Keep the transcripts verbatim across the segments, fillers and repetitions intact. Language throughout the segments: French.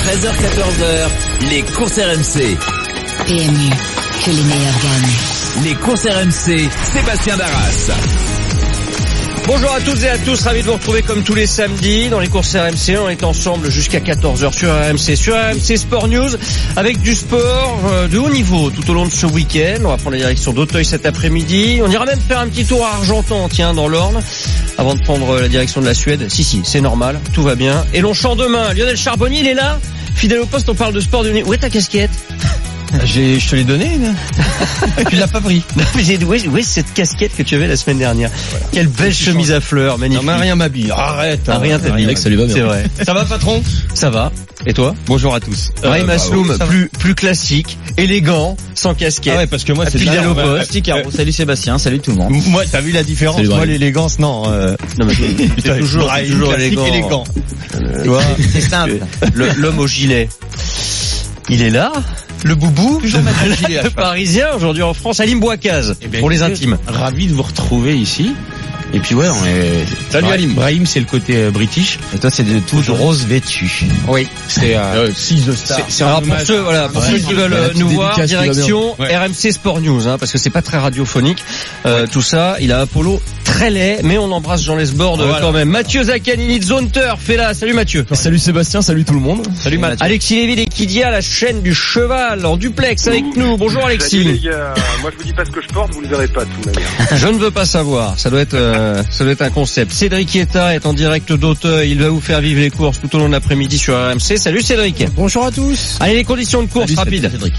treize heures quatorze heures, les courses R M C. P M U, que les meilleurs gagnent. Les courses R M C, Sébastien Darras. Bonjour à toutes et à tous, ravi de vous retrouver comme tous les samedis dans les courses R M C. On est ensemble jusqu'à quatorze heures sur R M C, sur R M C Sport News, avec du sport de haut niveau tout au long de ce week-end. On va prendre la direction d'Auteuil cet après-midi. On ira même faire un petit tour à Argentan, tiens, dans l'Orne, avant de prendre la direction de la Suède. Si, si, c'est normal, tout va bien. Et Longchamp demain, Lionel Charbonnier, il est là. Fidèle au poste, on parle de sport de haut niveau. Où est ta casquette ? J'ai, je te l'ai donné, là. Tu l'as pas pris. Non, mais j'ai, où est, où est cette casquette que tu avais la semaine dernière? Voilà. Quelle belle chemise à fleurs, magnifique. Non, mais rien m'habille. Arrête. Ah, rien t'habille. Mec, ça lui va bien. C'est vrai. Ça va, patron? Ça va. Et toi? Bonjour à tous. Brahim euh, Asloum, bah, ouais, plus, plus classique, élégant, sans casquette. Ah ouais, parce que moi, c'est fidèle au poste. Petit carreau. Salut Sébastien, salut tout le monde. Moi, t'as vu la différence? Salut, moi, l'élégance, non, euh... Non, mais c'est toujours, Brahim, toujours élégant. élégant. Euh, tu vois? C'est simple. Le, l'homme au gilet. Il est là. Le boubou, toujours le parisien aujourd'hui en France, Alim Bouakaz, eh ben, pour les intimes. Ravi de vous retrouver ici. Et puis ouais, on est... Salut Brahim. Alim. Brahim, c'est le côté euh, british. Et toi, c'est de tout rose vêtu. Oui, c'est euh, six de star. c'est, c'est un Alors pour hommage. ceux, voilà, pour Ouais, ceux qui veulent la euh, petite nous voir, dédicace qui va direction bien. Ouais. R M C Sport News, hein, parce que c'est pas très radiophonique, euh, tout ça. Il a un polo très laid, mais on embrasse Jean Lesbord Voilà. quand même. Mathieu Zaccanini de Zone Turf est là. Salut Mathieu. Salut Sébastien, salut tout le monde. Salut Mathieu. Alexis Lévy d'Equidia, la chaîne du cheval en duplex avec nous. Bonjour Salut Alexis. les gars, moi je vous dis pas ce que je porte, vous le verrez pas de toute manière. Je ne veux pas savoir. Ça doit être, euh, ça doit être un concept. Cédric Ietta est en direct d'Auteuil. Il va vous faire vivre les courses tout au long de l'après-midi sur R M C. Salut Cédric. Bonjour à tous. Allez, les conditions de course Salut, rapides. Cédric.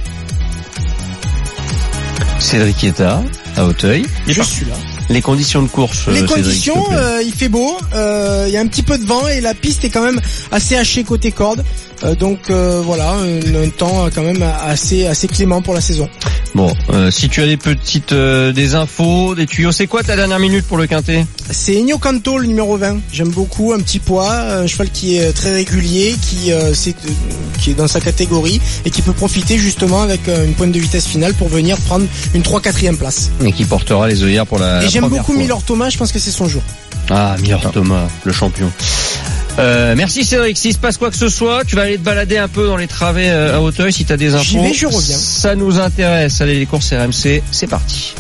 Cédric Ietta à Auteuil. Je suis là. Les conditions de course. Les euh, Cédric, conditions, s'il te plaît. euh, il fait beau, euh, il y a un petit peu de vent et la piste est quand même assez hachée côté corde. Euh, donc euh, voilà, un, un temps quand même assez assez clément pour la saison. Bon, euh, si tu as des petites euh, des infos, des tuyaux, c'est quoi ta dernière minute pour le quintet? C'est Ennio Canto, le numéro vingt. J'aime beaucoup, un petit poids, un cheval qui est très régulier, qui euh, c'est, euh, qui est dans sa catégorie et qui peut profiter justement avec euh, une pointe de vitesse finale pour venir prendre une trois quatrième place. Et qui portera les œillères pour la. Et la j'aime première beaucoup fois. Miller Thomas, je pense que c'est son jour. Ah, Miller Thomas, le champion. Euh, merci Cédric. S'il se passe quoi que ce soit, tu vas aller te balader un peu dans les travées euh, à Auteuil si t'as des infos. J'y vais, je reviens. Ça nous intéresse. Allez, les courses R M C, c'est parti.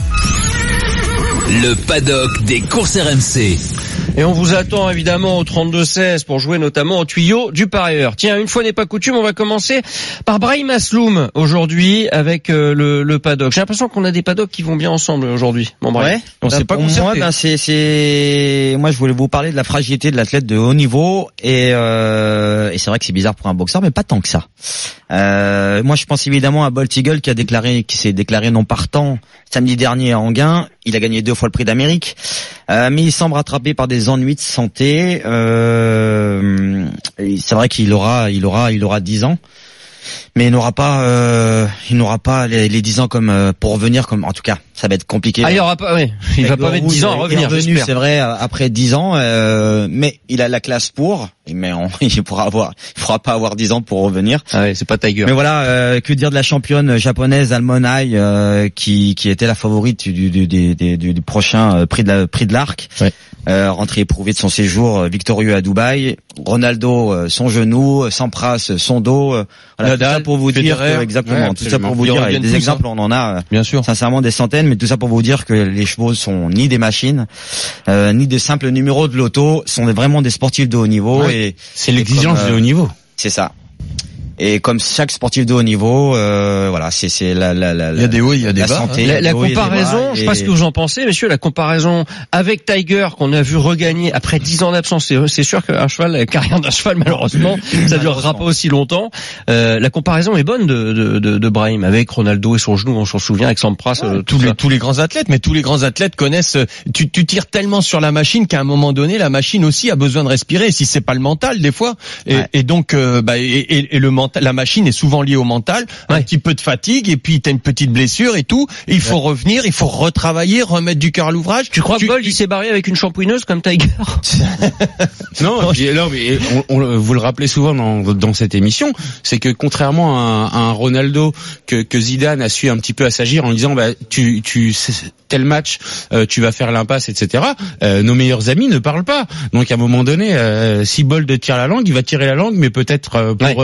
Le paddock des courses R M C. Et on vous attend évidemment au trente-deux seize pour jouer notamment au tuyau du parieur. Tiens, une fois n'est pas coutume, on va commencer par Brahim Asloum aujourd'hui avec euh, le, le paddock. J'ai l'impression qu'on a des paddocks qui vont bien ensemble aujourd'hui. Bon, Brahim. Ouais. On Bah, s'est pas pour concerté. moi, ben, c'est, c'est, moi, je voulais vous parler de la fragilité de l'athlète de haut niveau et, euh, et c'est vrai que c'est bizarre pour un boxeur, mais pas tant que ça. Euh, moi, je pense évidemment à Bolt Eagle qui a déclaré, qui s'est déclaré non partant samedi dernier à Enghien. Il a gagné deux fois le prix d'Amérique, euh, mais il semble rattrapé par des ennuis de santé. Euh, c'est vrai qu'il aura, il aura, il aura dix ans. Mais il n'aura pas, euh, il n'aura pas les, les dix ans comme euh, pour revenir, comme en tout cas, ça va être compliqué. Ah, il y aura pas, oui. Il va pas mettre dix ans à revenir, revenu, j'espère. c'est vrai, après dix ans, euh, mais il a la classe pour, mais on, il pourra avoir, il pourra pas avoir dix ans pour revenir. Ah ouais, c'est pas Tiger. Mais voilà, euh, que dire de la championne japonaise Almonai, euh, qui qui était la favorite du du du, du, du, du prochain euh, prix de la, prix de l'Arc. Ouais. Euh, rentrée éprouvée de son séjour euh, victorieux à Dubaï. Ronaldo, euh, son genou, Sampras, son dos. Euh, voilà, Nadal, tout ça pour vous dire Federer. que, exactement, Ouais, tout ça pour vous Ils dire, reviennent des tous, exemples, hein. on en a. euh, Bien sûr. Sincèrement des centaines, mais tout ça pour vous dire que les chevaux sont ni des machines, euh, ni des simples numéros de l'auto, sont vraiment des sportifs de haut niveau. Ouais. Et C'est l'exigence comme, euh, de haut niveau. c'est ça. Et comme chaque sportif de haut niveau, euh, voilà, c'est c'est la la la. Il y a des hauts, il y a des la bas, santé, hein. il y a La, des la hauts et des comparaison, bas, je sais et- pas ce que vous en pensez, messieurs, la comparaison avec Tiger qu'on a vu regagner après dix ans d'absence, c'est, c'est sûr qu'un cheval, la carrière d'un cheval, malheureusement, ça durera pas aussi longtemps. Euh, la comparaison est bonne de, de, de, de Brahim avec Ronaldo et son genou, on s'en souvient, avec Sampras, euh, tous tout les ça. tous les grands athlètes, mais tous les grands athlètes connaissent. Tu tu tires tellement sur la machine qu'à un moment donné, la machine aussi a besoin de respirer. Si c'est pas le mental, des fois, et, Ouais. et donc euh, bah et, et, et le mental, la machine est souvent liée au mental. Un Ouais. petit peu de fatigue et puis t'as une petite blessure et tout. Et il faut revenir, il faut retravailler, remettre du cœur à l'ouvrage. Tu crois que Bolt, il s'est barré avec une shampouineuse comme Tiger? Non, et alors, mais on, on- vous le rappelez souvent dans, dans cette émission, c'est que contrairement à un, à un Ronaldo que, que Zidane a su un petit peu assagir en disant bah tu tu tel match euh, tu vas faire l'impasse, et cetera. Euh, nos meilleurs amis ne parlent pas. Donc à un moment donné, euh, si Bolt tire la langue, il va tirer la langue, mais peut-être euh, pour Ouais, euh, pour ouais, manger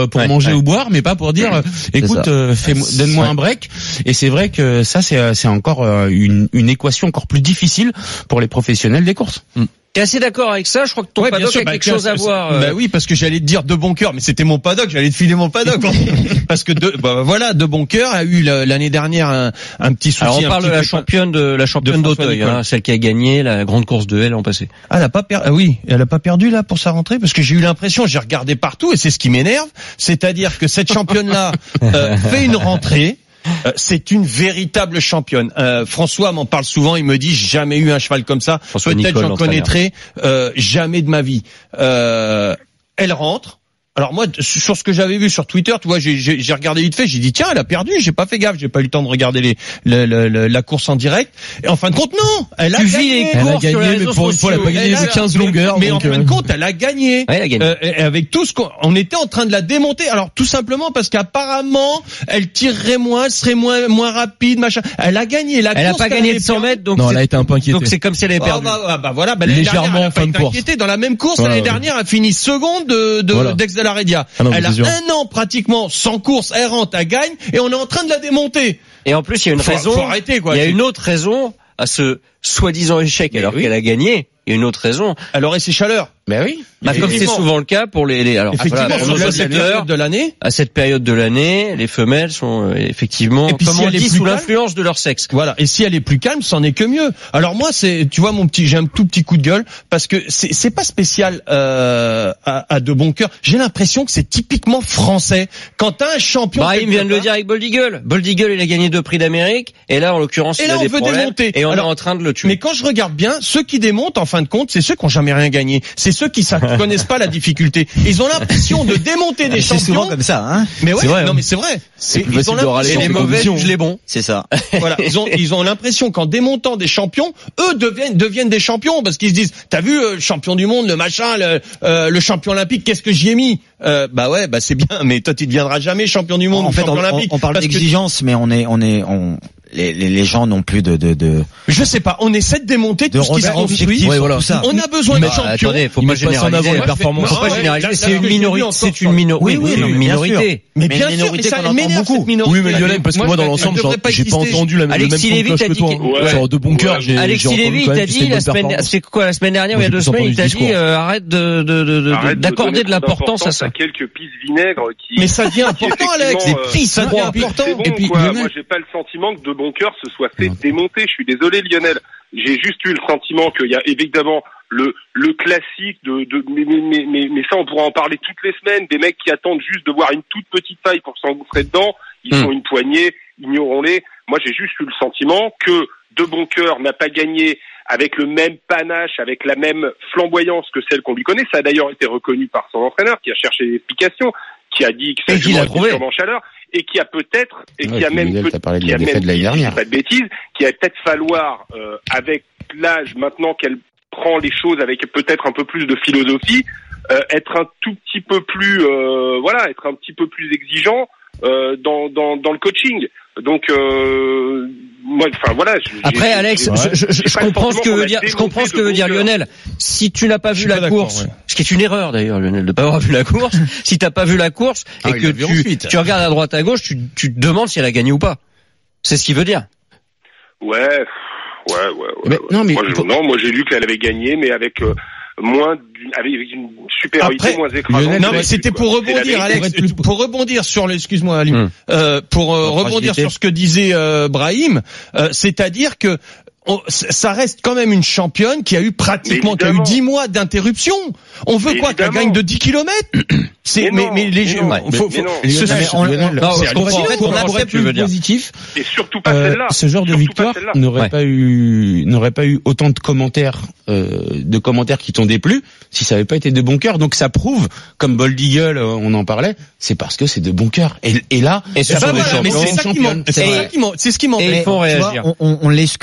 manger ouais. ou boire, mais pas pour dire, euh, écoute, euh, fais, donne-moi Ouais. un break. Et c'est vrai que ça, c'est, c'est encore euh, une, une équation encore plus difficile pour les professionnels des courses. T'es assez d'accord avec ça? Je crois que ton Ouais, bien paddock sûr, a bah, quelque tiens, chose à c'est- voir. Bah euh. oui, parce que j'allais te dire de bon cœur, mais c'était mon paddock, j'allais te filer mon paddock. Parce que de, bah voilà, de bon cœur a eu la- l'année dernière un, un petit souci. Alors on un parle de petit la peu- championne de la championne de François d'Auteuil, Nicole. hein, celle qui a gagné la grande course de L l'an passé. Ah, elle a pas perdu. Ah oui, elle a pas perdu là pour sa rentrée, parce que j'ai eu l'impression, j'ai regardé partout et c'est ce qui m'énerve, c'est-à-dire que cette championne-là euh, fait une rentrée. Euh, c'est une véritable championne. Euh, François m'en parle souvent. Il me dit j'ai jamais eu un cheval comme ça. François Peut-être Nicole, j'en l'entraîneur. connaîtrai euh, jamais de ma vie. Euh, elle rentre. Alors moi, sur ce que j'avais vu sur Twitter, tu vois, j'ai, j'ai, j'ai regardé vite fait, j'ai dit tiens, elle a perdu, j'ai pas fait gaffe, j'ai pas eu le temps de regarder les, le, le, le- la course en direct. Et en fin de compte, non, elle a Tu vis gagné. les Elle a courses sur les gagné, mais réseaux pour une fois, elle a pas sociaux. gagné Elle de a- quinze mais- longueurs. Mais, donc, en fin de euh, compte, elle a gagné. Ouais, elle a gagné. Euh, et avec tout ce qu'on, on était en train de la démonter. Alors tout simplement parce qu'apparemment, elle tirerait moins, elle serait moins, moins rapide, machin. Elle a gagné. La Elle a course pas qu'elle gagné avait de cent perdue- mètres, donc Non, c'est- elle a été un peu inquiétée. donc c'est comme si elle avait Ah perdu. bah, bah, bah voilà, bah, l'année Légèrement dernière, elle a en pas fin de été course. inquiétée. Dans la même course, Ouais, l'année ouais. dernière, elle a fini seconde de, de Voilà. d'Aix de la Rédia. Ah non, mais elle a c'est sûr. un an pratiquement sans course, elle rentre, elle gagne, et on est en train de la démonter. Et en plus, il y a une Faut- raison. faut arrêter, quoi. Il y a C'est- une autre raison à ce soi-disant échec, Mais alors oui. qu'elle a gagné. Il y a une autre raison. Elle aurait ses chaleurs. Ben oui. Bah, comme c'est Effectivement. souvent le cas pour les, les alors Effectivement, voilà, pour sur nos cette auditeurs, période de l'année. à cette période de l'année, les femelles sont euh, effectivement, Et puis comme si on elle est dit, plus sous calme- l'influence de leur sexe. Voilà. Et si elle est plus calme, c'en est que mieux. Alors moi, c'est, tu vois, mon petit, j'ai un tout petit coup de gueule parce que c'est, c'est pas spécial euh, à, à de bon cœur. J'ai l'impression que c'est typiquement français. Quand t'as un champion, Brahim quelque vient de le part, dire avec Bold Eagle. Bold Eagle, il a gagné deux prix d'Amérique, et là, en l'occurrence, Et il là, a on des veut problèmes, démonter. et on Alors, est en train de le tuer. Mais quand je regarde bien, ceux qui démontent, en fin de compte, c'est ceux qui ont jamais rien gagné. C'est ceux qui ne connaissent pas la difficulté. Ils ont l'impression de démonter des C'est champions. souvent comme ça, hein. Mais ouais, C'est vrai, non hein. mais c'est vrai. C'est Et plus ils facile ont de râler l'impression- dans les les mauvais conditions. jugent les bons. C'est ça. Voilà, ils ont ils ont l'impression qu'en démontant des champions, eux deviennent deviennent des champions parce qu'ils se disent t'as vu euh, le champion du monde, le machin, le euh, le champion olympique, qu'est-ce que j'y ai mis euh, Bah ouais, bah c'est bien, mais toi tu deviendras jamais champion du monde, En ou fait, champion on, on- olympique. on parle parce que- d'exigence, mais on est, on est, on, les, les, les gens n'ont plus de, de, de, je sais pas, on essaie de démonter de tout ce qui se regard construit. objectif Ouais, sur voilà. tout ça. On a besoin de Bah, champions. attendez, faut Ils pas mettent pas ça en généraliser. avant les Ouais, performances. Faut pas Ouais, généraliser. là, C'est là, une ce que je minorité. dis encore, C'est une minorité. Oui, oui, c'est non, une mais bien sûr. minorité. Mais Mais bien une sûr, minorité mais ça qu'on entend m'énerve beaucoup. cette minorité. Oui, mais Lionel, parce que moi, dans je- l'ensemble, je genre, devrais pas j'ai pas exister. entendu la, le même Alexis ton de Lévy cloche t'a que dit toi. que- Ouais. Genre, de bon cœur, j'ai, j'ai Alexis entendu Lévy, quand il même t'a que c'était dit une la bonne semaine, performance. c'est quoi la semaine dernière ou il y a Moi, deux j'ai plus semaines, il t'a entendu le dit discours. euh, arrête de de de- de Arrête de d'accorder donner de l'importance trop à ça. d'importance quelques pistes vinaigres qui. Mais ça devient important, Alex. effectivement, Des pistes, ça euh, devient et puis, important. c'est bon, Et puis, quoi. Lionel- Moi, j'ai pas le sentiment que de bon cœur se soit fait démonter. Je suis désolé, Lionel. J'ai juste eu le sentiment qu'il y a évidemment le le classique de, de mais, mais, mais, mais, mais ça on pourra en parler toutes les semaines, des mecs qui attendent juste de voir une toute petite faille pour s'engouffrer dedans, ils Hmm. sont une poignée, ignorons-les. Moi j'ai juste eu le sentiment que De Bon Cœur n'a pas gagné avec le même panache, avec la même flamboyance que celle qu'on lui connaît. Ça a d'ailleurs été reconnu par son entraîneur qui a cherché l'explication, qui a dit que ça Et qui l'a trouvé. jouait en chaleur et qui a peut-être et Ouais, qui a puis même Lionel, peut- t'as parlé de qui la a défaite même de l'année dit, si je dis dernière. pas de bêtises, qu'il va peut-être falloir euh, avec l'âge maintenant qu'elle prend les choses avec peut-être un peu plus de philosophie, euh, être un tout petit peu plus euh, voilà, être un petit peu plus exigeant euh, dans dans dans le coaching. Donc euh, moi enfin voilà, j'ai- Après, j'ai- Alex, j'ai- je, je, je, j'ai je pas le comprends ce sentiment que qu'on veut a dire, je démonté comprends ce de que veut bon dire cœur. Lionel. Si tu n'as pas Je vu suis la pas d'accord, course, ouais. ce qui est une erreur d'ailleurs, Lionel, de pas avoir vu la course, si t'as pas vu la course Ah, et il que l'a vu tu, ensuite. tu regardes à droite à gauche, tu, tu te demandes si elle a gagné ou pas. C'est ce qu'il veut dire. Ouais, ouais, ouais, ouais. Mais- ouais. non, mais moi, je- faut- non, moi j'ai lu qu'elle avait gagné, mais avec euh, moins, d'une- avec une supériorité Après, moins écrasante. Lionel, que Non mais d'habitude, c'était quoi. pour C'est la rebondir, vérité. Alex, pour rebondir sur le, excuse-moi, Ali, Hum. euh, pour euh, La rebondir fragilité. sur ce que disait euh, Brahim, euh, c'est-à-dire que on- ça reste quand même une championne qui a eu pratiquement, Mais qui a eu évidemment. dix mois d'interruption. On veut Mais quoi qu'elle évidemment. gagne de dix kilomètres C'est Mais mais, non, mais les mais gens, non, faut, mais faut- non. ce- Lionel, on- Lionel, Non, c'est je comprends. hallucinant. En fait, Pour on un comprend ce que tu veux plus dire. positif, Et surtout pas Euh, celle-là. ce genre de Surtout pas victoire celle-là. n'aurait Ouais. pas eu n'aurait pas eu autant de commentaires euh, de commentaires qui t'ont déplu si ça avait pas été de bon cœur. Donc ça prouve, comme Bold Eagle, euh, on en parlait, c'est parce que c'est de bon cœur. Et, et là, Et ce ça sont peut des être mais champions. c'est ça qui championne. m'en- c'est ça qui m'en- c'est ce qui Et ils m'embête. font Tu vois, réagir. on, on, on l'excuse énormément.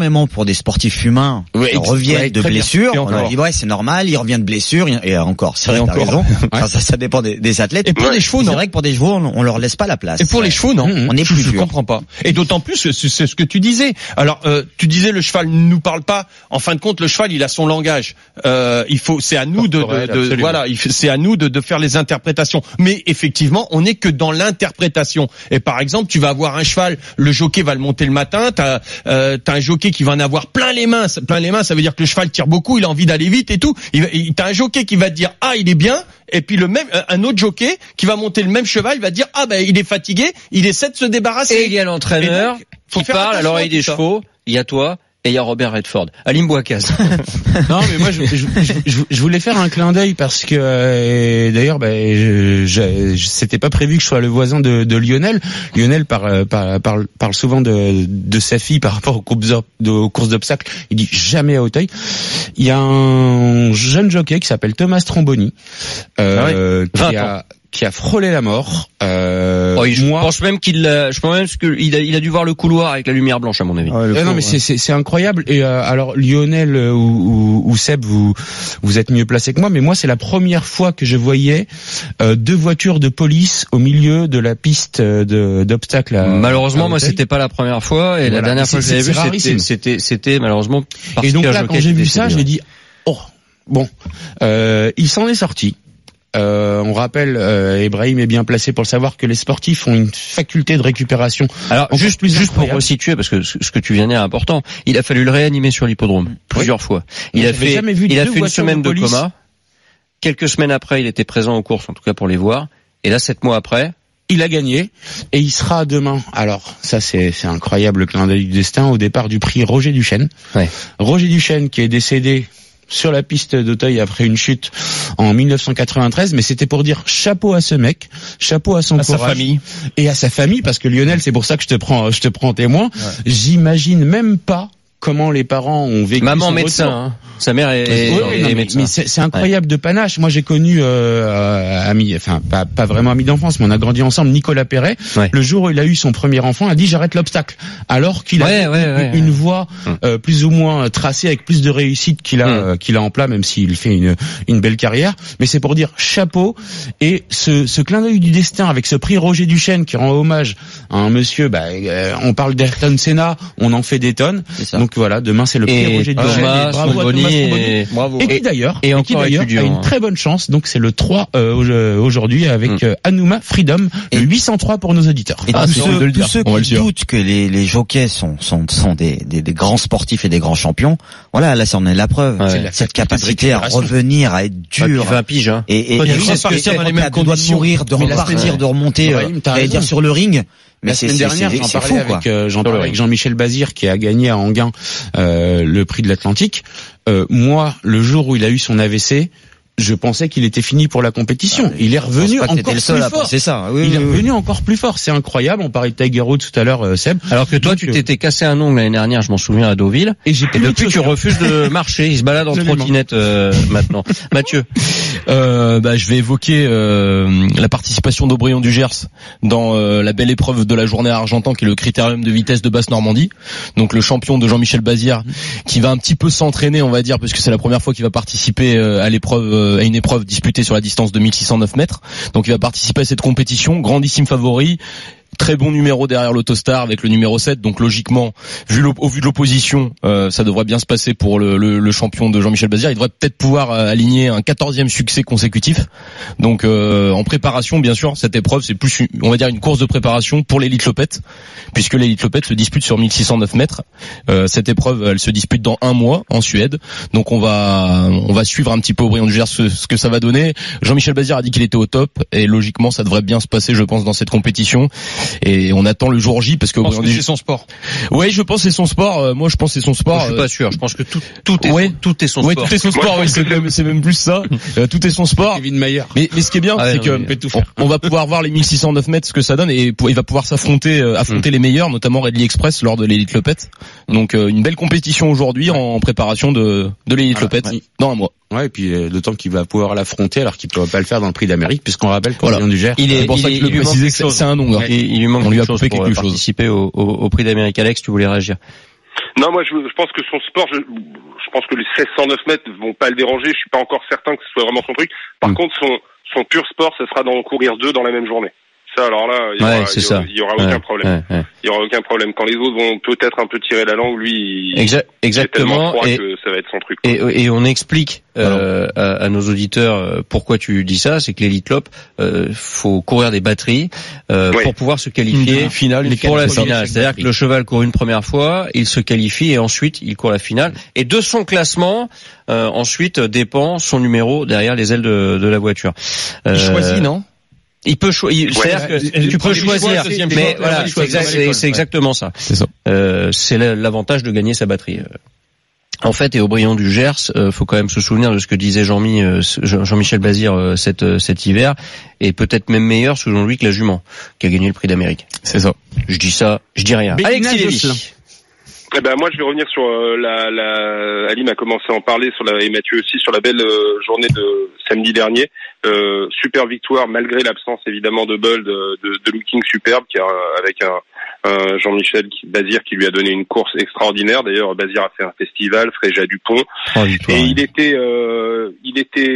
énormément pour des sportifs humains Ouais, qui reviennent ouais, de très bien. blessures. Et On leur encore. dit ouais, c'est normal, il revient de blessures et encore, c'est Et vrai, t'as encore. raison. Enfin, ça, ça dépend des, des athlètes. Et pour les chevaux, c'est non. vrai que pour des chevaux, on, on leur laisse pas la place. Et pour les chevaux, non. On est je, plus je dur. comprends pas. Et d'autant plus que c'est c'est ce que tu disais. Alors, euh, tu disais le cheval ne nous parle pas. En fin de compte, le cheval, il a son langage. Euh, il faut, c'est à nous de, Corporel, de, de absolument. voilà, il fait- c'est à nous de, de faire les interprétations. Mais effectivement, on n'est que dans l'interprétation. Et par exemple, tu vas avoir un cheval, le jockey va le monter le matin. T'as, euh, t'as un jockey qui va en avoir plein les mains. Plein les mains, ça veut dire que le cheval tire beaucoup, il a envie d'aller vite et tout. Il, va- il- t'as un jockey qui va te dire ah il est bien. Et puis le même, un autre jockey qui va monter le même cheval, il va dire ah ben il est fatigué, il essaie de se débarrasser. Et il y a l'entraîneur Et donc, faut qui faire parle à attention l'oreille à des tout ça. chevaux. Il y a toi et il y a Robert Redford. Alim Bouakaz. Non, mais moi, je, je, je, je- je voulais faire un clin d'œil parce que, euh, d'ailleurs, bah, je, je, je- c'était pas prévu que je sois le voisin de, de Lionel. Lionel parle, parle, parle, parle souvent de, de sa fille par rapport aux courses d'ob- de- aux courses d'obstacles. Il dit jamais à Auteuil. Il y a un jeune jockey qui s'appelle Thomas Tromboni, euh, Ah qui a qui a frôlé la mort. Euh, Oh, je moi, pense même qu'il a, je pense même qu'il a, il a dû voir le couloir avec la lumière blanche à mon avis. Euh, non mais c'est c'est c'est incroyable et euh, alors Lionel euh, ou, ou, ou Seb vous vous êtes mieux placés que moi mais moi c'est la première fois que je voyais euh, deux voitures de police au milieu de la piste euh, de d'obstacles. à- Malheureusement, à moi, Auteuil. c'était pas la première fois, et Voilà. la dernière C'est- fois que j'avais c'est- vu, c'est c'était, rarissime. c'était, c'était malheureusement parce Et donc qu'un là jockey quand j'ai était vu ça je décédé. me dis oh bon euh, il s'en est sorti. Euh, on rappelle, euh, Ibrahim est bien placé pour le savoir, que les sportifs ont une faculté de récupération. Alors encore juste, plus juste pour incroyable. resituer, parce que ce ce que tu viens de dire est important, il a fallu le réanimer sur l'hippodrome plusieurs fois. Il Moi, a j'avais fait, jamais vu il a deux fait une voitures semaine de de, police. coma. Quelques semaines après, il était présent aux courses, en tout cas pour les voir. Et là, sept mois après, Il a gagné et il sera demain. Alors ça c'est c'est incroyable le clin d'œil du destin au départ du prix Roger Duchesne. Ouais. Roger Duchesne qui est décédé sur la piste d'Auteuil après une chute en mille neuf cent quatre-vingt-treize, mais c'était pour dire chapeau à ce mec, chapeau à son À sa courage famille. et à sa famille parce que Lionel, c'est pour ça que je te prends je te prends témoin. J'imagine même pas comment les parents ont vécu maman son médecin, retour. hein. Sa mère est, Ouais, est- ouais, est non, mais, médecin. mais c'est c'est incroyable de panache. Moi, j'ai connu euh, euh, ami, enfin pas, pas vraiment ami d'enfance, mais on a grandi ensemble. Nicolas Perret. Ouais. Le jour où il a eu son premier enfant, a dit j'arrête l'obstacle, alors qu'il Ouais, a ouais, ouais, une ouais. voie euh, plus ou moins tracée avec plus de réussite qu'il a Mm. euh, qu'il a en plat, même s'il fait une une belle carrière. Mais c'est pour dire chapeau et ce ce clin d'œil du destin avec ce prix Roger Duchesne qui rend hommage à un monsieur. Bah, euh, on parle d'Ayrton Senna, on en fait des tonnes. C'est ça. Donc voilà, demain c'est le prix Et Roger Duchesne. Thomas Et bravo à Tromboni Thomas Tromboni. et- bravo. Et qui Et- d'ailleurs, et et qui encore d'ailleurs a étudiant, une hein. très bonne chance. Donc c'est le trois euh, au- aujourd'hui avec Mm. euh, Hanouma Freedom, le huit cent trois pour nos auditeurs. Et Ah, tous c'est ceux, bon de le tous dire. ceux On va le qui dire. doutent que les, les jockeys sont, sont, sont des, des, des grands sportifs et des grands champions, voilà, là, ça en est la preuve. Ouais. C'est la Cette faculté de capacité à récupération. revenir, à être Ah, puis dur. vingt piges, hein. Et, et, Pas et du tout c'est ce que repartir c'est dans les quand mêmes t'as deux doigts de conditions. mourir, de Mais la repartir, semaine- de remonter, euh, Ibrahim, t'as j'allais raison. dire sur le ring. Mais La c'est, semaine c'est, dernière, c'est, j'en c'est parlais fou, quoi. avec, euh, j'en Sur le parlais avec ring. Jean-Michel Bazir qui a gagné à Enghien euh, le prix de l'Atlantique. Euh, moi, le jour où il a eu son A V C, je pensais qu'il était fini pour la compétition. il est Je pense revenu pas que encore t'étais le plus seul à fort. penser ça. Oui, il est oui, oui. revenu encore plus fort. C'est incroyable. On parlait de Tiger Woods tout à l'heure, euh, Seb. Alors que toi, Donc, tu euh, t'étais cassé un ongle l'année dernière, je m'en souviens, à Deauville. Et j'ai Et plus autre depuis, chose tu à faire. refuses de marcher. Il se balade en Absolument. trottinette euh, maintenant. Mathieu. Euh, bah, je vais évoquer euh, la participation d'Aubryon du Gers dans euh, la belle épreuve de la journée à Argentan, qui est le critérium de vitesse de Basse-Normandie. Donc le champion de Jean-Michel Bazir, qui va un petit peu s'entraîner, on va dire, parce que c'est la première fois qu'il va participer euh, à l'épreuve, euh, à une épreuve disputée sur la distance de mille six cent neuf mètres. Donc il va participer à cette compétition, grandissime favori. Très bon numéro derrière l'Autostar avec le numéro sept, donc logiquement, vu l'op- au vu de l'opposition, euh, ça devrait bien se passer pour le, le, le champion de Jean-Michel Bazir. Il devrait peut-être pouvoir euh, aligner un quatorzième succès consécutif. Donc euh, en préparation, bien sûr, cette épreuve, c'est plus, une- on va dire, une course de préparation pour l'élite Lopette, puisque l'élite Lopette se dispute sur mille six cent neuf mètres. Euh, cette épreuve, elle se dispute dans un mois en Suède. Donc on va on va suivre un petit peu Aubryon du Gers ce, ce que ça va donner. Jean-Michel Bazir a dit qu'il était au top, et logiquement, ça devrait bien se passer, je pense, dans cette compétition. Et on attend le jour J parce que, Je pense Aubryon que du- c'est son sport. Oui, je pense que c'est son sport. Euh, moi, je pense que c'est son sport. Je suis Euh, pas sûr. Je pense que tout, tout est, Ouais. tout est son ouais, sport. tout est son sport. Oui, c'est même, c'est même plus ça. Euh, tout est son sport. Kevin Mayer. Mais, mais ce qui est bien, Ah ouais, c'est que non, mais- on, on va pouvoir voir les mille six cent neuf mètres, ce que ça donne, et pour- il va pouvoir s'affronter, euh, affronter les meilleurs, notamment Redley Express lors de l'élite Lopette. Donc euh, une belle compétition aujourd'hui en préparation de, de l'élite Voilà, Lopette ouais. dans un mois. Ouais, et puis euh, d'autant qu'il va pouvoir l'affronter alors qu'il ne pourra pas le faire dans le prix d'Amérique, puisqu'on rappelle qu'Aubryon Voilà. du Gers. Il est, C'est pour il ça est- que je il lui le manque précisais quelque que c'est- c'est un nom. hein. Il, il lui manque On lui a quelque chose coupé pour quelque chose. participer au, au, au prix d'Amérique. Alex, tu voulais réagir? Non, moi, je, je pense que son sport, je, je pense que les seize cent neuf mètres vont pas le déranger. Je suis pas encore certain que ce soit vraiment son truc. Par mmh. contre, son, son pur sport, ce sera d'en courir deux dans la même journée. Ça, alors là, il y aura, ouais, c'est il y aura, ça. il y aura aucun ouais, problème. Ouais, ouais. Il y aura aucun problème. Quand les autres vont peut-être un peu tirer la langue, lui, il Exa- exactement. est tellement froid Et, que ça va être son truc. Quoi. Et, et on explique euh, à, à nos auditeurs pourquoi tu dis ça. C'est que l'Elite Club, euh, faut courir des batteries euh, oui. pour pouvoir se qualifier mmh. finale, les pour la finale. C'est-à-dire batterie. que le cheval court une première fois, il se qualifie et ensuite il court la finale. Et de son classement, euh, ensuite dépend son numéro derrière les ailes de, de la voiture. Euh, il choisit, non? Il peut choisir, ouais, c'est-à-dire que tu peux choisir, choix, mais choix, voilà, c'est, exact, c'est, c'est exactement ça. C'est ça. Euh, c'est l'avantage de gagner sa batterie. En fait, et au Briand du Gers, euh, faut quand même se souvenir de ce que disait Jean-Mi, euh, Jean-Michel Bazir euh, cet, euh, cet hiver, et peut-être même meilleur selon lui que la jument, qui a gagné le prix d'Amérique. C'est ça. Je dis ça, je dis rien. Alexis Lévy. Eh ben moi je vais revenir sur euh, la, la Alim a commencé à en parler sur la et Mathieu aussi sur la belle euh, journée de samedi dernier. Euh, super victoire malgré l'absence évidemment de Bold, de, de, de Looking Superbe qui a avec un, un Jean-Michel qui, Bazir qui lui a donné une course extraordinaire. D'ailleurs Bazir a fait un festival, Fréja Dupont oh, et il était euh, il était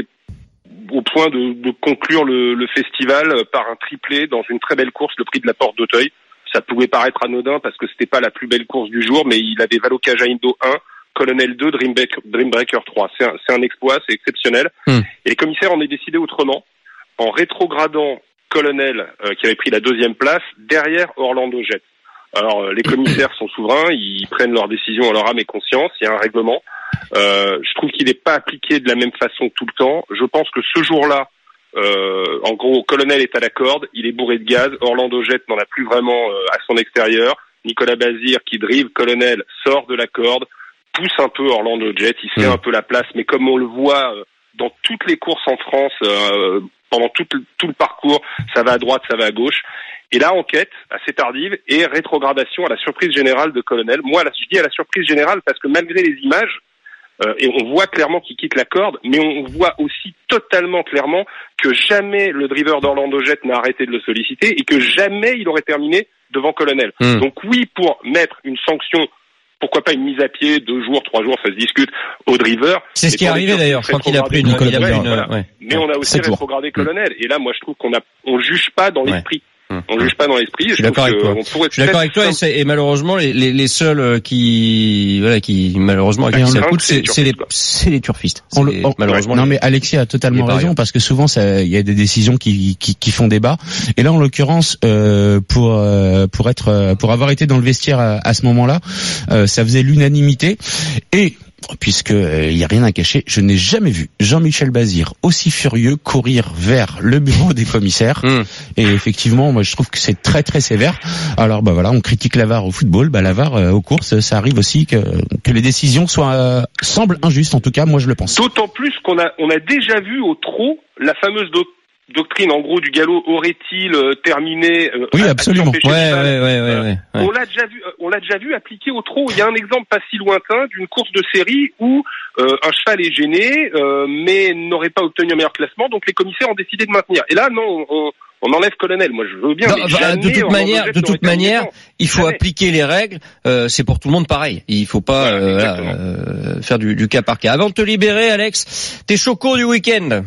au point de, de conclure le, le festival par un triplé dans une très belle course, le prix de la Porte d'Auteuil. Ça pouvait paraître anodin parce que c'était pas la plus belle course du jour, mais il avait Valocaja Indo un, Colonel deux, Dreambreaker, Dreambreaker trois. C'est un, c'est un exploit, c'est exceptionnel. Mm. Et les commissaires en ont décidé autrement, en rétrogradant Colonel, euh, qui avait pris la deuxième place, derrière Orlando Jet. Alors, euh, les commissaires sont souverains, ils prennent leurs décisions en leur âme et conscience, il y a un règlement. Euh, je trouve qu'il n'est pas appliqué de la même façon tout le temps. Je pense que ce jour-là, Euh, en gros, Colonel est à la corde, il est bourré de gaz, Orlando Jet n'en a plus vraiment euh, à son extérieur, Nicolas Bazir qui drive Colonel sort de la corde, pousse un peu Orlando Jet, il se fait mmh. un peu la place, mais comme on le voit euh, dans toutes les courses en France, euh, pendant tout, tout le parcours, ça va à droite, ça va à gauche, et là, enquête assez tardive et rétrogradation à la surprise générale de Colonel. Moi, là, je dis à la surprise générale parce que malgré les images, Euh, et on voit clairement qu'il quitte la corde, mais on voit aussi totalement clairement que jamais le driver d'Orlando Jet n'a arrêté de le solliciter et que jamais il aurait terminé devant Colonel. Mmh. Donc oui, pour mettre une sanction, pourquoi pas une mise à pied, deux jours, trois jours, ça se discute, au driver. C'est ce qui est arrivé d'ailleurs, je crois qu'il a pris une, il a pris une, voilà. ouais. Mais on a aussi rétrogradé Colonel, et là, moi, je trouve qu'on a, on juge pas dans l'esprit. Ouais. On juge pas dans l'esprit. Je suis d'accord avec toi. Je suis d'accord avec toi, et, c'est, et malheureusement, les, les, les seuls qui, voilà, qui malheureusement, qui ça coûte, c'est, c'est les, c'est les turfistes. C'est le, on, malheureusement. Non, mais Alexis a totalement raison parce que souvent, ça, il y a des décisions qui, qui, qui font débat. Et là, en l'occurrence, euh, pour, euh, pour être, pour avoir été dans le vestiaire à, à ce moment-là, euh, ça faisait l'unanimité et puisque il euh, y a rien à cacher, je n'ai jamais vu Jean-Michel Bazir aussi furieux courir vers le bureau des commissaires. Mmh. Et effectivement, moi je trouve que c'est très très sévère. Alors bah voilà, on critique la V A R au football, bah la V A R euh, aux courses, ça arrive aussi que que les décisions soient euh, semblent injustes. En tout cas, moi je le pense. D'autant plus qu'on a on a déjà vu au trot la fameuse do- doctrine en gros du galop aurait-il euh, terminé euh, oui absolument ouais, ouais, ouais, ouais, ouais, ouais. On l'a déjà vu on l'a déjà vu appliqué au trot. Il y a un exemple pas si lointain d'une course de série où euh, un cheval est gêné euh, mais n'aurait pas obtenu un meilleur classement, donc les commissaires ont décidé de maintenir. Et là non, on, on enlève Colonel. Moi je veux bien. Non, mais bah, jamais, de toute manière de toute manière il faut jamais. appliquer les règles, euh, c'est pour tout le monde pareil, il faut pas ouais, euh, euh, faire du, du cas par cas. Avant de te libérer Alex, tes chocos du week-end.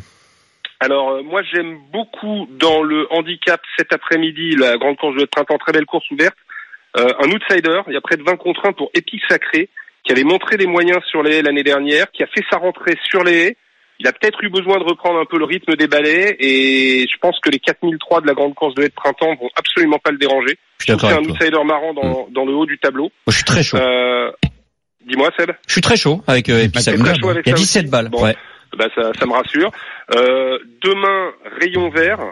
Alors euh, moi j'aime beaucoup dans le handicap cet après-midi la grande course de printemps, très belle course ouverte, euh, un outsider, il y a près de vingt contre un pour Epic Sacré, qui avait montré des moyens sur les haies l'année dernière, qui a fait sa rentrée sur les haies. Il a peut-être eu besoin de reprendre un peu le rythme des balais et je pense que les quatre mille trois de la grande course de haies de printemps vont absolument pas le déranger. Je trouve que c'est un outsider marrant dans, mmh. dans le haut du tableau. Moi je suis très chaud. Euh, dis-moi Seb. Je suis très chaud avec euh, Epic Sacré. Il y a dix-sept aussi. balles. Bon. Ouais. Bah ça, ça me rassure. Euh, demain, rayon vert,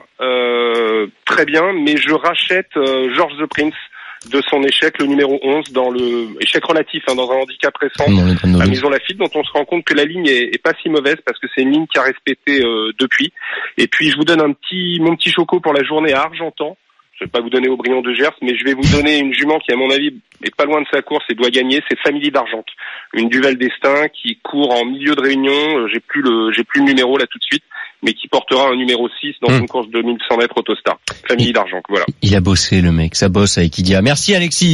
euh, très bien, mais je rachète euh, George the Prince de son échec, le numéro onze, dans le échec relatif, hein, dans un handicap récent à Maison Lafitte, dont on se rend compte que la ligne est, est pas si mauvaise parce que c'est une ligne qui a respecté euh, depuis. Et puis je vous donne un petit, mon petit choco pour la journée à Argentan. Je vais pas vous donner au Briand de Gers, mais je vais vous donner une jument qui, à mon avis, est pas loin de sa course et doit gagner. C'est Family d'Argente, une Duvel Destin qui court en milieu de réunion. J'ai plus le, j'ai plus le numéro là tout de suite, mais qui portera un numéro six dans mmh. une course de mille cent mètres Autostar. Family d'Argente, voilà. Il a bossé le mec, ça bosse avec Idia. Merci Alexis.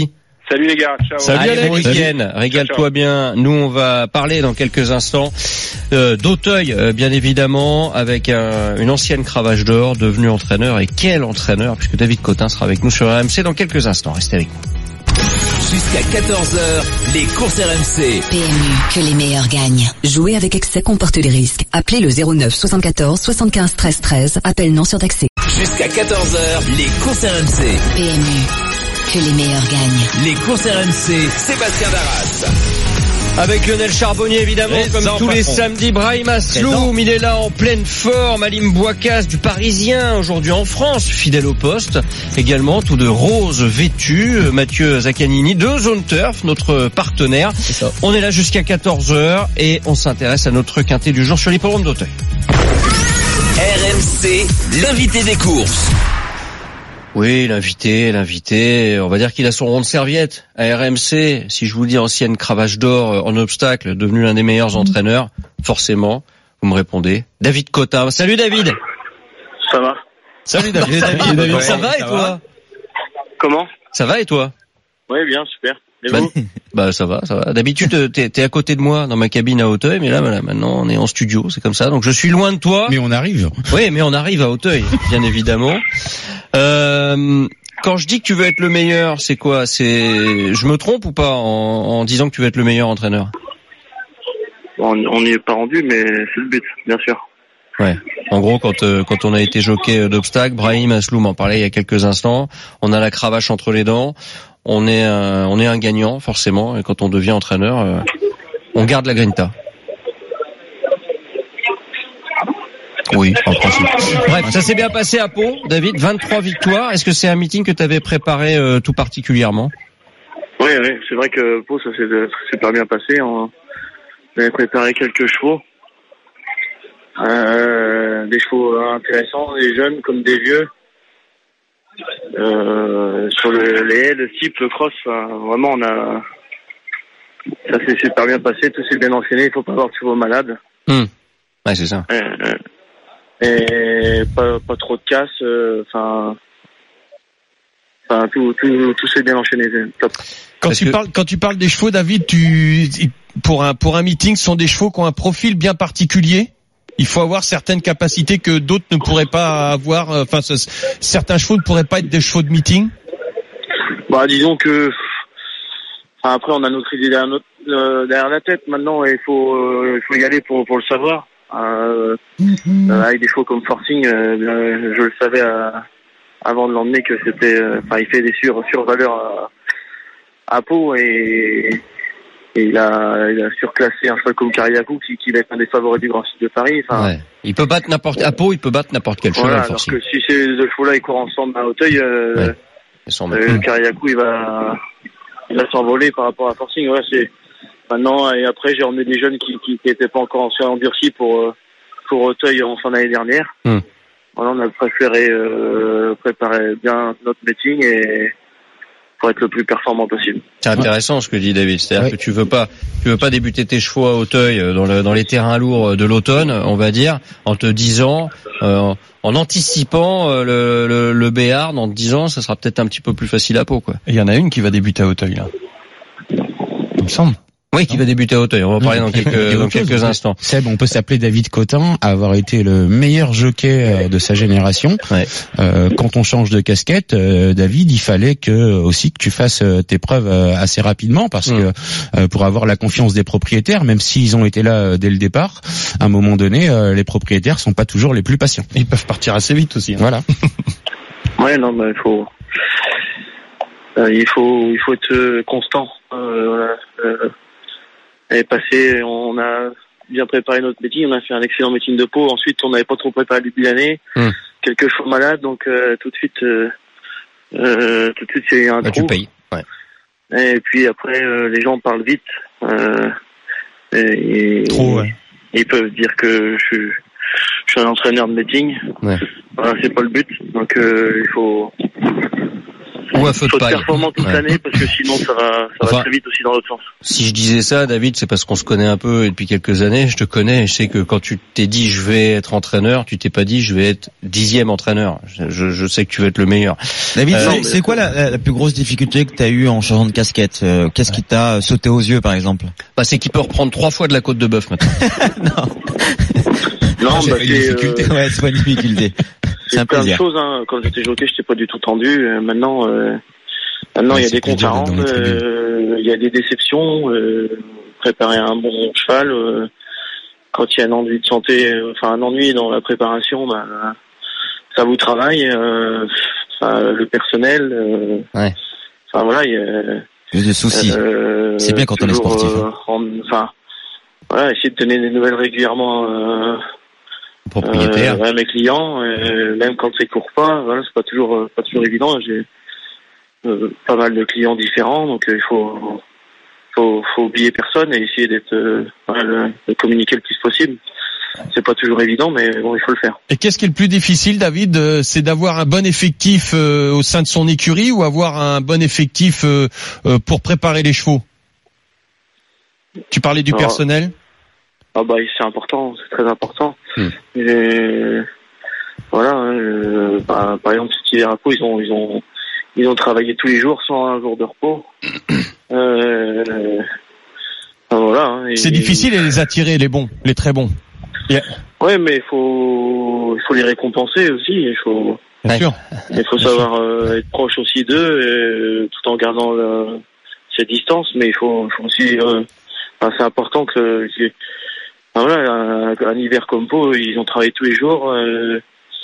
Salut les gars, ciao. Salut, Allez, Alex. bon week-end, régale-toi bien. Nous, on va parler dans quelques instants euh, d'Auteuil, euh, bien évidemment, avec un, une ancienne cravache d'or, devenu entraîneur. Et quel entraîneur, puisque David Cotin sera avec nous sur R M C dans quelques instants. Restez avec nous. Jusqu'à quatorze heures, les courses R M C. P M U, que les meilleurs gagnent. Jouer avec excès comporte des risques. Appelez le zéro neuf soixante-quatorze soixante-quinze treize treize. Appel non surtaxé. Jusqu'à quatorze heures, les courses R M C. P M U, que les meilleurs gagnent. Les courses R M C, Sébastien Darras. Avec Lionel Charbonnier, évidemment, Présent, comme tous les patron. samedis. Brahim Asloum, il est là en pleine forme. Alim Bouakas du Parisien, aujourd'hui en France, fidèle au poste. Également, tout de rose vêtu. Mathieu Zaccanini de Zone Turf, notre partenaire. On est là jusqu'à quatorze heures et on s'intéresse à notre quintet du jour sur l'hippodrome d'Auteuil. R M C, l'invité des courses. Oui, l'invité, l'invité, on va dire qu'il a son rond de serviette à R M C. Si je vous dis ancienne cravache d'or en obstacle, devenu l'un des meilleurs entraîneurs, forcément, vous me répondez. David Cotin. Salut David. Ça va? Salut David. David, David. ça va et toi? Comment? Ça va et toi? Ouais, bien, super. Et bah, vous? bah ça va, ça va. D'habitude t'es, t'es à côté de moi dans ma cabine à Auteuil, mais là voilà, maintenant on est en studio, c'est comme ça. Donc je suis loin de toi. Mais on arrive. Oui, mais on arrive à Auteuil, bien évidemment. Euh, quand je dis que tu veux être le meilleur, c'est quoi? C'est, je me trompe ou pas en, en disant que tu veux être le meilleur entraîneur? On n'y est pas rendu, mais c'est le but, bien sûr. Ouais. En gros, quand euh, quand on a été jockey d'obstacle, Brahim Asloum en parlait il y a quelques instants. On a la cravache entre les dents. On est un, on est un gagnant forcément. Et quand on devient entraîneur, euh, on garde la grinta. Oui, en principe. Bref, ça s'est bien passé à Pau, David. vingt-trois victoires. Est-ce que c'est un meeting que tu avais préparé euh, tout particulièrement? Oui, oui, c'est vrai que Pau, ça s'est super bien passé. On avait préparé quelques chevaux. Euh, des chevaux intéressants, des jeunes comme des vieux. Euh, sur le, les haies, le type, le cross, enfin, vraiment, on a, ça s'est super bien passé, tout s'est bien enchaîné, il faut pas avoir de chevaux malades. Hum. Ouais, c'est ça. Euh, et pas, pas trop de casse, enfin, euh, enfin, tout, tout, tout s'est bien enchaîné, c'est top. Quand Parce tu que... parles, quand tu parles des chevaux, David, tu, pour un, pour un meeting, ce sont des chevaux qui ont un profil bien particulier. Il faut avoir certaines capacités que d'autres ne pourraient pas avoir. Enfin, ce, certains chevaux ne pourraient pas être des chevaux de meeting. Bah, disons que, enfin, après, on a notre idée derrière, notre, euh, derrière la tête. Maintenant, il faut, euh, il faut y aller pour, pour le savoir. Euh, mm-hmm. euh, avec des chevaux comme Forcing, euh, je le savais euh, avant de l'emmener que c'était, enfin, euh, il fait des sur survaleurs à, à Pau et. Et il a, il a surclassé un cheval comme Cariacou qui, qui va être un des favoris du Grand Sud de Paris. Enfin, ouais. Il peut battre n'importe, à Pau, il peut battre n'importe quel cheval. Voilà, alors que si ces deux chevaux-là, ils courent ensemble à Auteuil, euh, ouais. euh, Cariacou, il va, il va s'envoler par rapport à Forcing. Ouais, c'est, maintenant, et après, j'ai emmené des jeunes qui, qui, qui étaient pas encore endurcis pour, pour Auteuil en fin d'année dernière. Mm. Voilà, on a préféré, euh, préparer bien notre meeting et, pour être le plus performant possible. C'est intéressant ce que dit David, c'est-à-dire ouais. que tu veux pas, tu veux pas débuter tes chevaux à Auteuil dans, le, dans les terrains lourds de l'automne, on va dire, en te disant, euh, en anticipant euh, le, le, le Béarn, en te disant, ça sera peut-être un petit peu plus facile à Pau, quoi. Il y en a une qui va débuter à Auteuil là. Il me semble. Oui, qui va débuter à Auteuil. On va en parler dans quelques, dans quelques chose, instants. Seb, on peut s'appeler David Cotin, avoir été le meilleur jockey de sa génération. Ouais. Euh, quand on change de casquette, euh, David, il fallait que aussi que tu fasses tes preuves assez rapidement, parce mmh. que euh, pour avoir la confiance des propriétaires, même s'ils ont été là dès le départ, à un moment donné, euh, les propriétaires sont pas toujours les plus patients. Ils peuvent partir assez vite aussi. Hein. Voilà. Ouais, non, mais il faut, euh, il faut, il faut être constant. Euh, euh, Et passé, on a bien préparé notre meeting, on a fait un excellent meeting de Pau. Ensuite, on n'avait pas trop préparé le début de l'année. Mmh. Quelques chevaux malades, donc euh, tout de suite, euh, euh, tout de suite, c'est un bah, trou. Tu payes. Ouais. Et puis après, euh, les gens parlent vite. Euh, et, et, trop, ouais. et ils peuvent dire que je suis, je suis un entraîneur de meeting. Ouais. Voilà, c'est pas le but. Donc euh, il faut, Ou un feu de faut être paille. performant toute Ouais. l'année parce que sinon ça va, ça Enfin, va très vite aussi dans l'autre sens. Si je disais ça, David, c'est parce qu'on se connaît un peu et depuis quelques années, je te connais et je sais que quand tu t'es dit je vais être entraîneur, tu t'es pas dit je vais être dixième entraîneur. Je, je, je sais que tu vas être le meilleur. David, Euh, c'est- non, mais- c'est quoi la, la, la plus grosse difficulté que tu as eue en changeant de casquette? Euh, Qu'est-ce qui t'a sauté aux yeux, par exemple? Bah, c'est qu'il peut reprendre trois fois de la côte de bœuf maintenant. Non, j'ai bah, pas une c'est, difficulté. euh, Ouais, c'est pas une difficulté. C'est un c'est plein de plaisir. choses. Hein. Quand j'étais jockey, j'étais pas du tout tendu. Euh, maintenant, euh, maintenant Ouais, il y a c'est des plus dur d'être comptes à dans rendre, les tribunes. euh, il y a des déceptions. Euh, préparer un bon cheval, euh, quand il y a un ennui de santé, euh, enfin un ennui dans la préparation, bah, ça vous travaille. Euh, enfin, le personnel. Euh, Ouais. Enfin voilà, il y a. Il y a des soucis. Euh, C'est bien quand on est toujours, sportif, euh, en- Enfin, voilà, essayer de donner des nouvelles régulièrement euh, Propriétaire. euh, à mes clients, euh, même quand c'est court pas. Voilà, c'est pas toujours euh, pas toujours évident. J'ai euh, pas mal de clients différents, donc euh, il faut faut faut oublier personne et essayer d'être euh, voilà, le- de communiquer le plus possible. C'est pas toujours évident, mais bon, il faut le faire. Et qu'est-ce qui est le plus difficile, David? Euh, C'est d'avoir un bon effectif euh, au sein de son écurie ou avoir un bon effectif euh, euh, pour préparer les chevaux? Tu parlais du Alors, personnel? Ah bah c'est important, c'est très important. Hmm. Et, voilà, euh, bah, par exemple cet hiver à Pau, ils ont ils ont ils ont travaillé tous les jours sans un jour de repos. Euh, euh, voilà. hein, et- C'est difficile de les attirer, les bons, les très bons. Ouais, mais il faut il faut les récompenser aussi. Il faut Bien Ouais. sûr. il faut savoir euh, être proche aussi d'eux, euh, tout en gardant la, ses distances. Mais il faut, il faut aussi. Euh, enfin, c'est important que. que enfin, voilà, un, un hiver comme Pau, ils ont travaillé tous les jours, euh,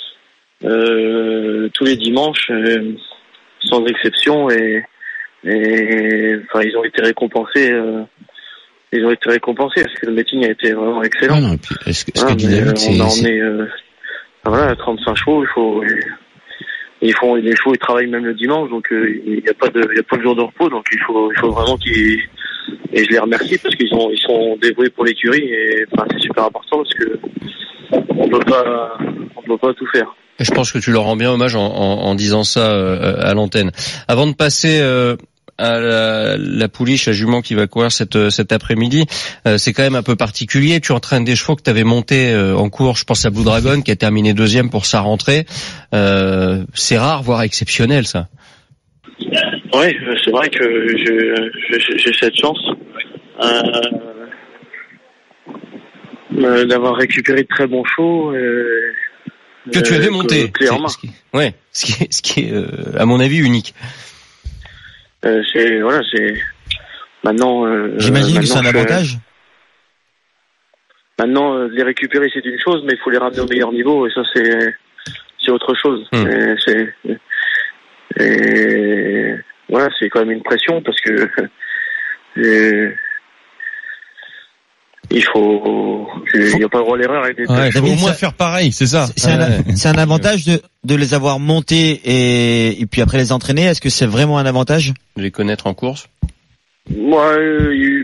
euh, tous les dimanches, euh, sans exception, et, et enfin, ils ont été récompensés. Euh, ils ont été récompensés parce que le meeting a été vraiment excellent. Ah non, et puis, est-ce que, ce Ah, que dit mais, David, euh, c'est, on a c'est- emmené euh, enfin, voilà, trente-cinq chevaux, il faut ils font les chevaux ils travaillent même le dimanche, donc euh, il n'y a pas de il y a pas de jour de repos, donc il faut il faut vraiment qu'ils, et je les remercie parce qu'ils ont ils sont dévoués pour l'écurie, et enfin c'est super important parce que on peut pas on peut pas tout faire. Et je pense que tu leur rends bien hommage en, en, en disant ça euh, à l'antenne. Avant de passer euh, à la, la pouliche, la jument qui va courir cet, cet après-midi, euh, c'est quand même un peu particulier. Tu entraînes des chevaux que tu avais montés euh, en cours. Je pense à Blue Dragon qui a terminé deuxième pour sa rentrée. Euh, c'est rare, voire exceptionnel, ça. Ouais, c'est vrai que je, je- j'ai cette chance euh, euh, d'avoir récupéré de très bons chevaux. Euh, Que tu euh, avais que- monté. clairement. C'est- Ce qui, ouais, ce qui est, ce qui est euh, à mon avis unique. Euh, c'est voilà, c'est maintenant. Euh, J'imagine que c'est un maintenant, je- avantage. Maintenant, euh, les récupérer c'est une chose, mais il faut les ramener au meilleur niveau, et ça c'est c'est autre chose. Hmm. Et c'est et voilà, c'est quand même une pression parce que et, il faut il n'y a pas le droit à l'erreur avec des Ouais, il faut David, au moins ça- faire pareil, c'est ça. C'est un, Ouais. c'est un avantage de, de les avoir montés et, et puis après les entraîner. Est-ce que c'est vraiment un avantage? De les connaître en course. Moi, euh, il-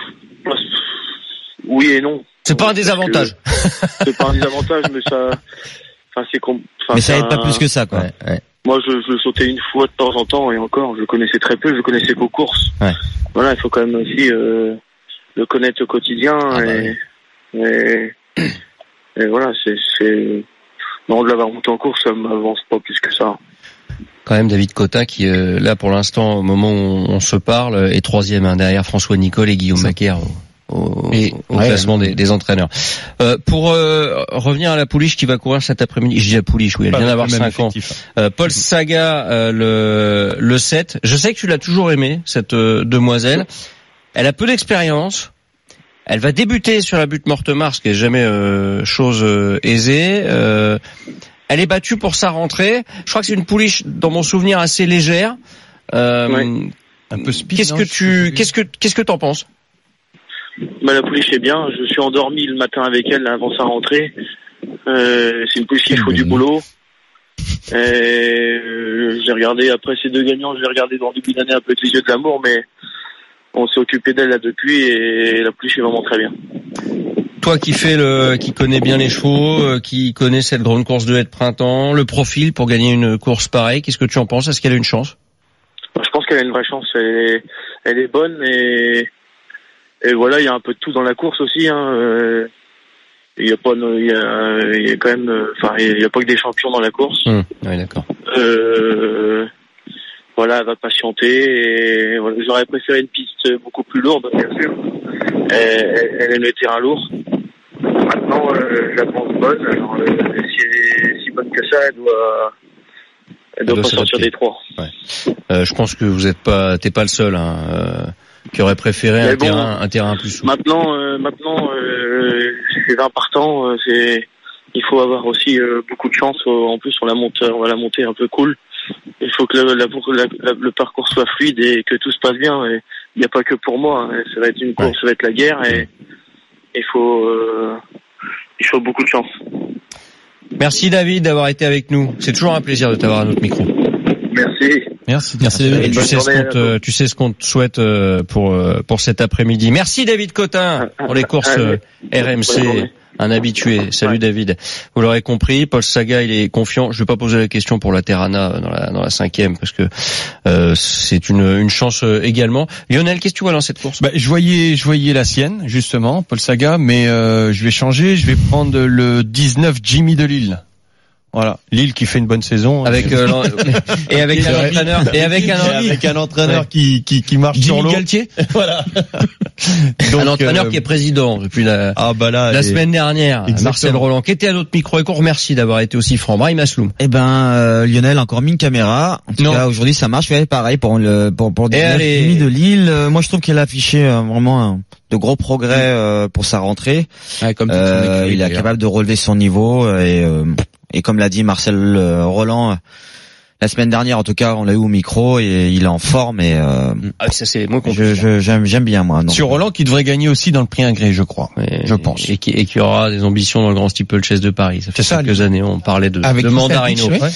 oui et non. C'est pas un Parce désavantage. que C'est pas un désavantage, mais ça, enfin c'est com- enfin, Mais ça c'est aide pas un- plus que ça, quoi. Ouais, ouais. Moi, je, je le sautais une fois de temps en temps, et encore, je le connaissais très peu, je le connaissais qu'aux courses. Ouais. Voilà, il faut quand même aussi euh, le connaître au quotidien, Ah bah et, et, et voilà, c'est, c'est... Non, de l'avoir monté en course, ça m'avance pas plus que ça. Quand même David Cotta qui euh, là pour l'instant au moment où on se parle est troisième hein, derrière François Nicole et Guillaume Macaire au, au, Et, au ouais. classement des, des entraîneurs. Euh, pour euh, revenir à la pouliche qui va courir cet après-midi, je dis la pouliche, oui, elle Pas vient le d'avoir même cinq ans. effectif. Euh, Paul Saga euh, le le sept. Je sais que tu l'as toujours aimé cette euh, demoiselle. Elle a peu d'expérience. Elle va débuter sur la butte Mortemar, ce qui est jamais euh, chose euh, aisée. Euh, elle est battue pour sa rentrée. Je crois que c'est une pouliche, dans mon souvenir, assez légère. Euh, Ouais. Un peu speed. Qu'est-ce non, que je tu, sais qu'est-ce que, qu'est-ce que t'en penses? Bah, la pouliche est bien, je suis endormi le matin avec elle avant sa rentrée. Euh, c'est une pouliche qui faut du boulot. Et, euh, j'ai regardé, après ces deux gagnants, j'ai regardé dans le début d'année un peu avec les yeux de l'amour, mais on s'est occupé d'elle là depuis, et la pouliche est vraiment très bien. Toi qui fais le, qui connais bien les chevaux, euh, qui connais cette grande course de haie de printemps, le profil pour gagner une course pareille, qu'est-ce que tu en penses? Est-ce qu'elle a une chance? qu'elle a une vraie chance. Elle est, elle est bonne et, et voilà, il y a un peu de tout dans la course aussi. Hein. Euh, il y a pas, il y a, il y a quand même, enfin, il y a pas que des champions dans la course. Mmh. Oui, d'accord. Euh, voilà, elle va patienter. Et voilà, j'aurais préféré une piste beaucoup plus lourde, bien sûr. Elle, elle aime les terrains lourds. Maintenant, euh, je la pense bonne. Alors, euh, si elle est si bonne que ça, elle doit, elle doit, elle doit pas sortir des trois. Ouais. Euh, je pense que vous êtes pas, t'es pas le seul, hein, euh, qui aurait préféré un, bon, terrain, un terrain plus souple. Maintenant, euh, maintenant, euh, c'est vingt partants. Euh, c'est, il faut avoir aussi euh, beaucoup de chance. Euh, en plus, on la monte, on va la monter un peu cool. Il faut que la, la, la, le parcours soit fluide et que tout se passe bien. Et il n'y a pas que pour moi. Hein. Ça va être une course, ouais. Ça va être la guerre et il faut, euh, il faut beaucoup de chance. Merci David d'avoir été avec nous. C'est toujours un plaisir de t'avoir à notre micro. Merci. Merci, merci David. Tu sais, ce qu'on te, tu sais ce qu'on te souhaite pour pour cet après-midi. Merci David Cotin pour les courses R M C. Un habitué. Salut ouais. David. Vous l'aurez compris, Paul Saga, il est confiant. Je vais pas poser la question pour la Terrana dans la dans la cinquième parce que euh, c'est une une chance également. Lionel, qu'est-ce que tu vois dans cette course? Bah, je voyais je voyais la sienne justement, Paul Saga, mais euh, je vais changer. Je vais prendre le dix-neuf Jimmy de Lille. Voilà, Lille qui fait une bonne saison avec euh, et avec un entraîneur et avec un avec un entraîneur ouais. qui qui qui marche Jimmy sur l'eau. Galtier. Voilà. Donc, un entraîneur euh, qui est président depuis la ah bah là, la et... semaine dernière. Exactement. Marcel Roland qui était à notre micro et qu'on remercie d'avoir été aussi franc. Brahim Asloum. Eh ben euh, Lionel encore mis une caméra. En tout non. cas aujourd'hui ça marche. Ouais, pareil pour le pour pour Jimmy de Lille. Euh, moi je trouve qu'elle a affiché euh, vraiment un, de gros progrès euh, pour sa rentrée. Ouais, comme euh, écrit, il est capable de relever son niveau et euh, et comme l'a dit Marcel Roland la semaine dernière, en tout cas, on l'a eu au micro et il est en forme et euh, ah, ça c'est moi je, je j'aime j'aime bien moi. Donc. Sur Roland qui devrait gagner aussi dans le prix Ingré, je crois. Et, je pense. Et qui et qui aura des ambitions dans le Grand Steeplechase de Paris. Ça fait ça, quelques années on parlait de, de Mandarino. Ouais.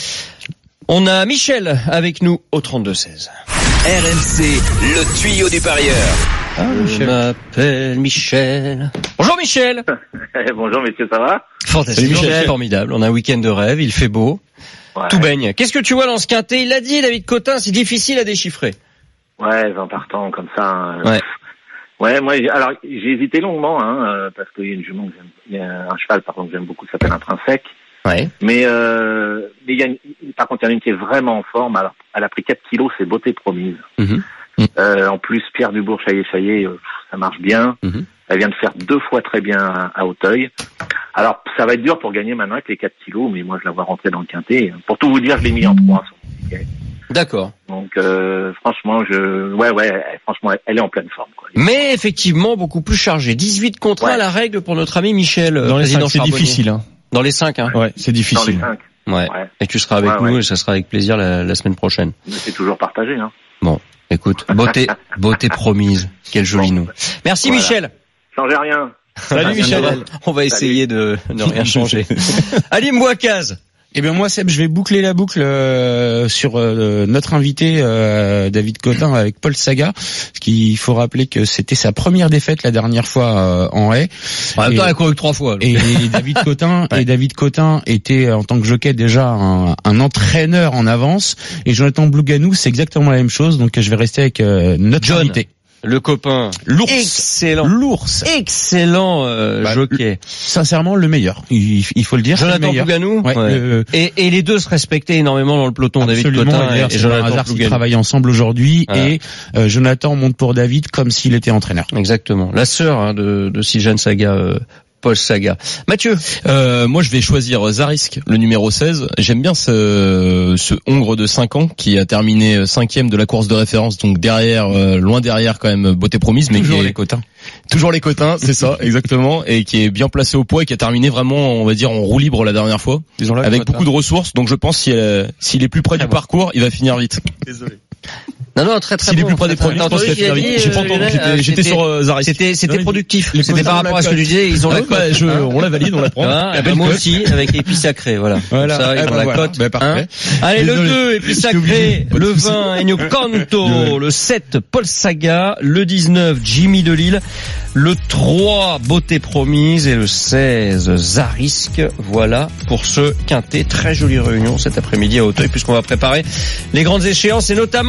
On a Michel avec nous au trente-deux seize. R M C, le tuyau du parieur. Ah, je m'appelle Michel. Bonjour Michel. Bonjour messieurs, ça va? Fantastique, Michel. Formidable. On a un week-end de rêve, il fait beau. Ouais. Tout baigne. Qu'est-ce que tu vois dans ce quintet? Il l'a dit, David Cotin, c'est difficile à déchiffrer. Ouais, vingt partants comme ça. Hein. Ouais. Ouais, moi, alors j'ai hésité longuement, hein, parce qu'il y a une jument que j'aime, il y a un cheval par contre que j'aime beaucoup, qui s'appelle Intrinsèque. Ouais. Mais euh, mais il y a une, par contre, il y en a une qui est vraiment en forme. Alors, elle a pris quatre kilos, c'est Beauté Promise. Mm-hmm. Euh, en plus, Pierre Dubourg, ça y est, ça y est, ça marche bien. Mm-hmm. Elle vient de faire deux fois très bien à, à Auteuil. Alors, ça va être dur pour gagner maintenant avec les quatre kilos, mais moi, je la vois rentrer dans le quintet. Pour tout vous dire, je l'ai mis en trois. Okay. D'accord. Donc, euh, franchement, je, ouais, ouais, franchement, elle est en pleine forme, quoi. Mais effectivement, beaucoup plus chargé. dix-huit contre un, ouais. La règle pour notre ami Michel. Dans les cinq, c'est difficile, hein. Dans les cinq, hein. Ouais, c'est difficile. Dans les cinq. Ouais. ouais. Et tu seras avec ouais, nous ouais. Et ça sera avec plaisir la, la semaine prochaine. Mais c'est toujours partagé, hein. Bon. Écoute, beauté, beauté promise. Quel joli bon. Nom. Merci voilà. Michel. Changez rien. Salut Michel. On va essayer Salut. de ne rien changer. Ali Mbouakaz. Eh bien moi Seb, je vais boucler la boucle euh, sur euh, notre invité euh, David Cotin avec Paul Saga, parce qu'il faut rappeler que c'était sa première défaite la dernière fois euh, en haie. En même temps, il a couru trois fois. Et, et David Cotin ouais. et David Cotin était en tant que jockey déjà un, un entraîneur en avance, et Jonathan Blouganou c'est exactement la même chose. Donc je vais rester avec euh, notre John. invité. Le copain, l'ours, excellent, l'ours, excellent euh, bah, jockey. Sincèrement, le meilleur. Il, il faut le dire. Jonathan Blouganou. Ouais, ouais. Le... Et, et les deux se respectaient énormément dans le peloton. Absolument, David Cotin et, et Jonathan Blouganou. Ils travaillent ensemble aujourd'hui ah. et euh, Jonathan monte pour David comme s'il était entraîneur. Exactement. La sœur hein, de, de Siljan Saga. Euh, Paul Saga. Mathieu, euh, moi je vais choisir Zarisk, le numéro seize. J'aime bien ce, ce Hongre de cinq ans qui a terminé cinquième de la course de référence, donc derrière, euh, loin derrière quand même Beauté Promise, mais toujours qui est, les Cotins. Toujours les Cotins, c'est ça, exactement, et qui est bien placé au poids et qui a terminé vraiment, on va dire, en roue libre la dernière fois, avec beaucoup de ressources. Donc je pense s'il est, s'il est plus près très du bon. parcours, il va finir vite. Désolé. Non, non, très très S'il bon. est plus près des produits, je pense qu'il va finir vite. J'ai pas entendu, j'étais, j'étais sur euh, Zarisk. C'était, c'était productif. C'était par rapport à ce que tu disais, ils ont la cote. Bah, je, on la valide, on la prend. Ah, bah, moi aussi, avec Épices Sacrées, voilà. Voilà. Ça, ils ah, ont bah, la voilà. cote. Bah, parfait. Hein Allez, désolé. Le deux, Épices Sacrées. Le vingt, Ennio Canto. Le sept, Paul Saga. Le dix-neuf, Jimmy de Lille. Le trois, Beauté Promise. Et le seize, Zarisk. Voilà pour ce quintet. Très jolie réunion cet après-midi à Auteuil, puisqu'on va préparer les grandes échéances et notamment le grand week-end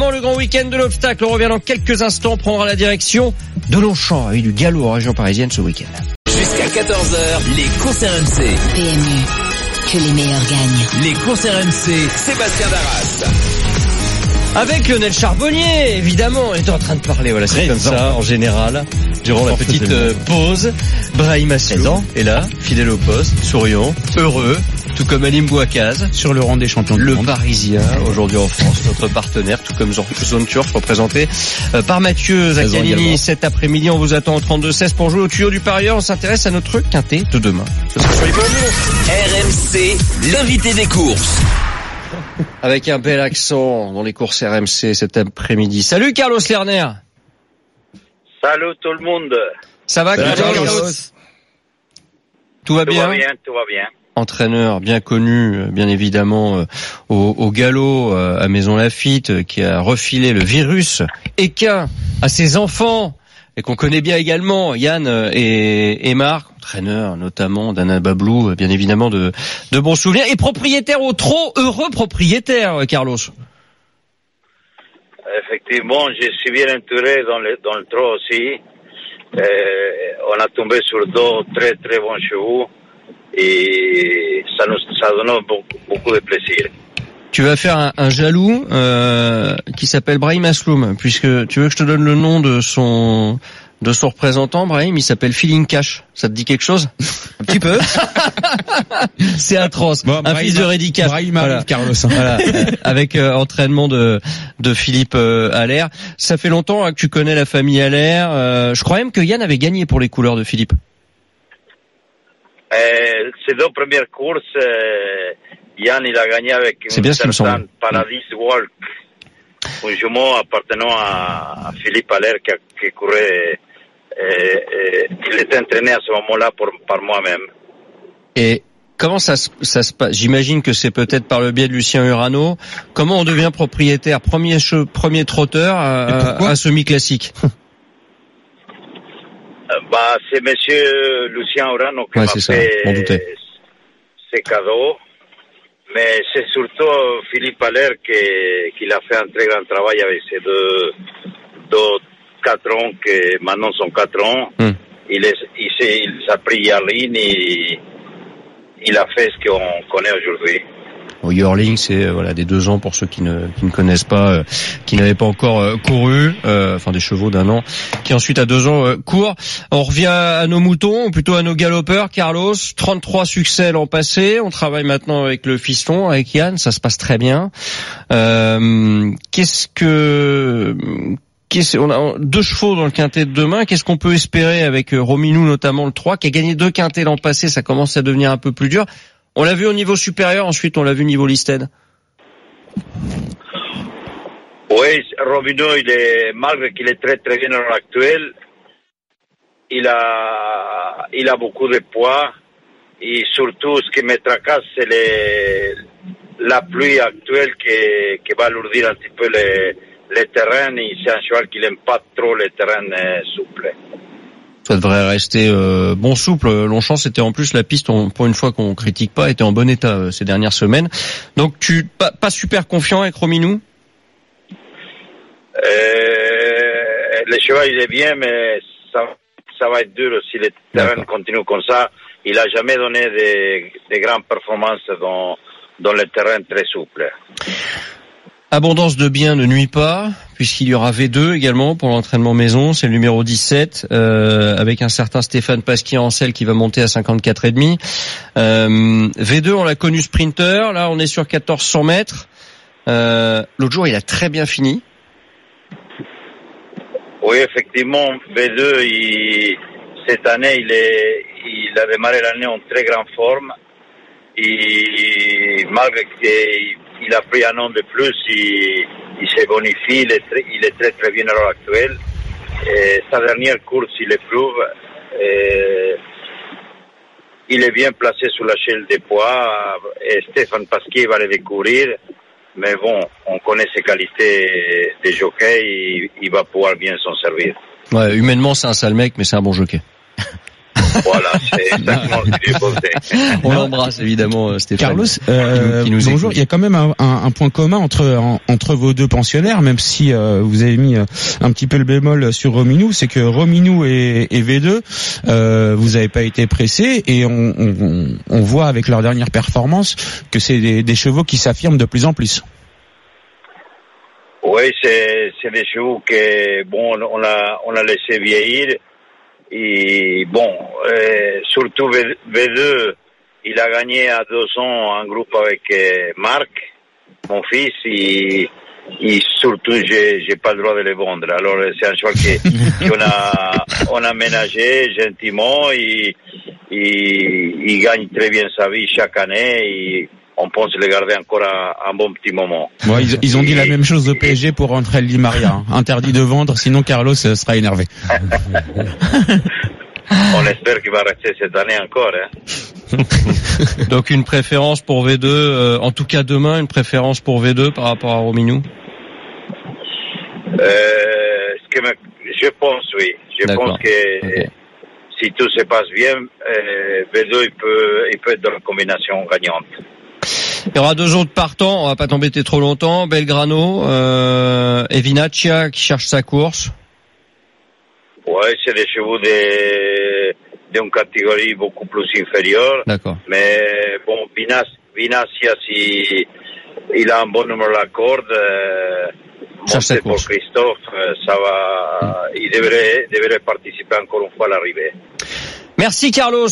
week-end de l'obstacle. On revient dans quelques instants, prendra la direction de Longchamp avec du galop en région parisienne ce week-end. Jusqu'à quatorze heures, les courses R M C. P M U, que les meilleurs gagnent. Les courses R M C, Sébastien Darras. Avec Lionel Charbonnier, évidemment, on est en train de parler, voilà, c'est comme ça, en général, durant la petite euh, pause. Brahim Asloum est là, fidèle au poste, souriant, heureux, tout comme Alim Bouakaz. Sur le rang des champions du Le monde. Parisien, aujourd'hui en France, notre partenaire, tout comme Zone Turf, représenté euh, par Mathieu Zaccanini. Cet après-midi, on vous attend au trente-deux seize pour jouer au tuyau du parieur. On s'intéresse à notre quintet de demain. Ce sera sur les R M C, l'invité des courses. avec un bel accent dans les courses R M C cet après-midi. Salut Carlos Lerner. Salut tout le monde. Ça va Salut, Carlos? Carlos. Tout va tout bien? Tout va bien, tout va bien. Entraîneur bien connu, bien évidemment, euh, au, au galop euh, à Maison Lafitte, euh, qui a refilé le virus équin à ses enfants et qu'on connaît bien également, Yann euh, et, et Marc, entraîneur notamment d'Anna Bablou, euh, bien évidemment de, de bons souvenirs, et propriétaire au trot, heureux propriétaire, euh, Carlos. Effectivement, je suis bien entouré dans le, dans le trot aussi. Euh, on a tombé sur deux très très bons chevaux. Et ça nous ça donne beaucoup, beaucoup de plaisir. Tu vas faire un, un jaloux euh, qui s'appelle Brahim Asloum, puisque tu veux que je te donne le nom de son de son représentant. Brahim, il s'appelle Feeling Cash. Ça te dit quelque chose? Un petit peu. C'est atroce. Bon, un Brahim, fils de Reddy Cash. Brahim voilà. arrive, Carlos. Voilà. Avec euh, entraînement de de Philippe euh, Allaire. Ça fait longtemps hein, que tu connais la famille Allaire. Euh, je crois même que Yann avait gagné pour les couleurs de Philippe. Euh, ces deux premières courses, euh, Yann il a gagné avec C'est bien ce qui me semble. Paradise Walk, un jumeau appartenant à, à Philippe Allaire qui, qui courait, euh, euh, il était entraîné à ce moment-là pour, par moi-même. Et comment ça, ça se passe? J'imagine que c'est peut-être par le biais de Lucien Urano. Comment on devient propriétaire, premier che, premier trotteur à, à, à semi-classique? Bah, c'est monsieur Lucien Urano qui ouais, m'a ça, fait ces cadeaux. Mais c'est surtout Philippe Allaire qui, qui a fait un très grand travail avec ces deux, deux quatre ans qui maintenant sont quatre ans. Mm. Il est, il s'est, il s'est pris Yarlin et il a fait ce qu'on connaît aujourd'hui. Au Yearling, c'est voilà des deux ans pour ceux qui ne qui ne connaissent pas, euh, qui n'avaient pas encore euh, couru, euh, enfin des chevaux d'un an, qui ensuite à deux ans euh, courent. On revient à nos moutons, ou plutôt à nos galopeurs. Carlos, trente-trois succès l'an passé. On travaille maintenant avec le fiston, avec Yann, ça se passe très bien. Euh, qu'est-ce que Qu'est-ce, on a deux chevaux dans le quintet de demain. Qu'est-ce qu'on peut espérer avec Rominou, notamment le trois, qui a gagné deux quintets l'an passé? Ça commence à devenir un peu plus dur. On l'a vu au niveau supérieur, ensuite on l'a vu au niveau listed. Oui, Rominou, il est, malgré qu'il est très très bien à l'heure actuelle, il a, il a beaucoup de poids, et surtout ce qui me tracasse, c'est les, la pluie actuelle qui, qui va alourdir un petit peu les, les terrains, et c'est un cheval qui n'aime pas trop les terrains euh, souples. Ça devrait rester euh, bon souple. Longchamp, c'était en plus la piste, on, pour une fois qu'on critique pas, était en bon état euh, ces dernières semaines. Donc tu pas, pas super confiant avec Rominou? euh, Le cheval il est bien, mais ça, ça va être dur si le terrain continue comme ça. Il a jamais donné des, des grandes performances dans, dans le terrain très souple. Abondance de biens ne nuit pas, puisqu'il y aura V deux également pour l'entraînement maison, c'est le numéro dix-sept, euh, avec un certain Stéphane Pasquier-Ancel qui va monter à cinquante-quatre virgule cinq. Euh, V deux, on l'a connu sprinter, là on est sur quatorze cents mètres. Euh, l'autre jour il a très bien fini. Oui, effectivement, V deux, il, cette année il, est, il a démarré l'année en très grande forme. Et malgré qu'il il a pris un an de plus, il, il s'est bonifié, il est, très, il est très très bien à l'heure actuelle. Et sa dernière course, il éprouve. Et il est bien placé sur la chaîne des poids. Et Stéphane Pasquier va le découvrir. Mais bon, on connaît ses qualités de jockey, il, il va pouvoir bien s'en servir. Ouais, humainement c'est un sale mec, mais c'est un bon jockey. Voilà, c'est exactement ce que j'ai posé. On l'embrasse évidemment, Stéphane. Carlos, euh, qui nous bonjour. écoute. Il y a quand même un, un, un point commun entre en, entre vos deux pensionnaires, même si euh, vous avez mis euh, un petit peu le bémol sur Rominou, c'est que Rominou et, et V deux, euh, vous n'avez pas été pressés et on, on, on voit avec leur dernière performance que c'est des, des chevaux qui s'affirment de plus en plus. Oui, c'est, c'est des chevaux que, bon, on a, on a laissé vieillir. Et bon, euh, surtout V deux, il a gagné à deux ans un groupe avec euh, Marc, mon fils, et, et surtout, j'ai, j'ai pas le droit de les vendre. Alors, c'est un cheval que, qu'on a, on a ménagé gentiment, et, et il gagne très bien sa vie chaque année, et on pense le garder encore un, un bon petit moment. Bon, ils, ils ont dit la même chose au P S G pour André Di Maria. Hein. Interdit de vendre, sinon Carlos sera énervé. On espère qu'il va rester cette année encore. Hein. Donc une préférence pour V deux, euh, en tout cas demain, une préférence pour V deux par rapport à Rominou. Euh, ce que me, je pense, oui. Je D'accord. pense que okay. Si tout se passe bien, euh, V deux il peut, il peut être dans la combinaison gagnante. Il y aura deux autres partants, on va pas t'embêter trop longtemps. Belgrano euh, et Vinaccia qui cherche sa course. Ouais, c'est des chevaux de, d'une catégorie beaucoup plus inférieure. D'accord. Mais bon, Vinas, Vinaccia, si il a un bon numéro à la corde, euh, monté pour Christophe, ça va, mmh. il devrait, devrait participer encore une fois à l'arrivée. Merci Carlos.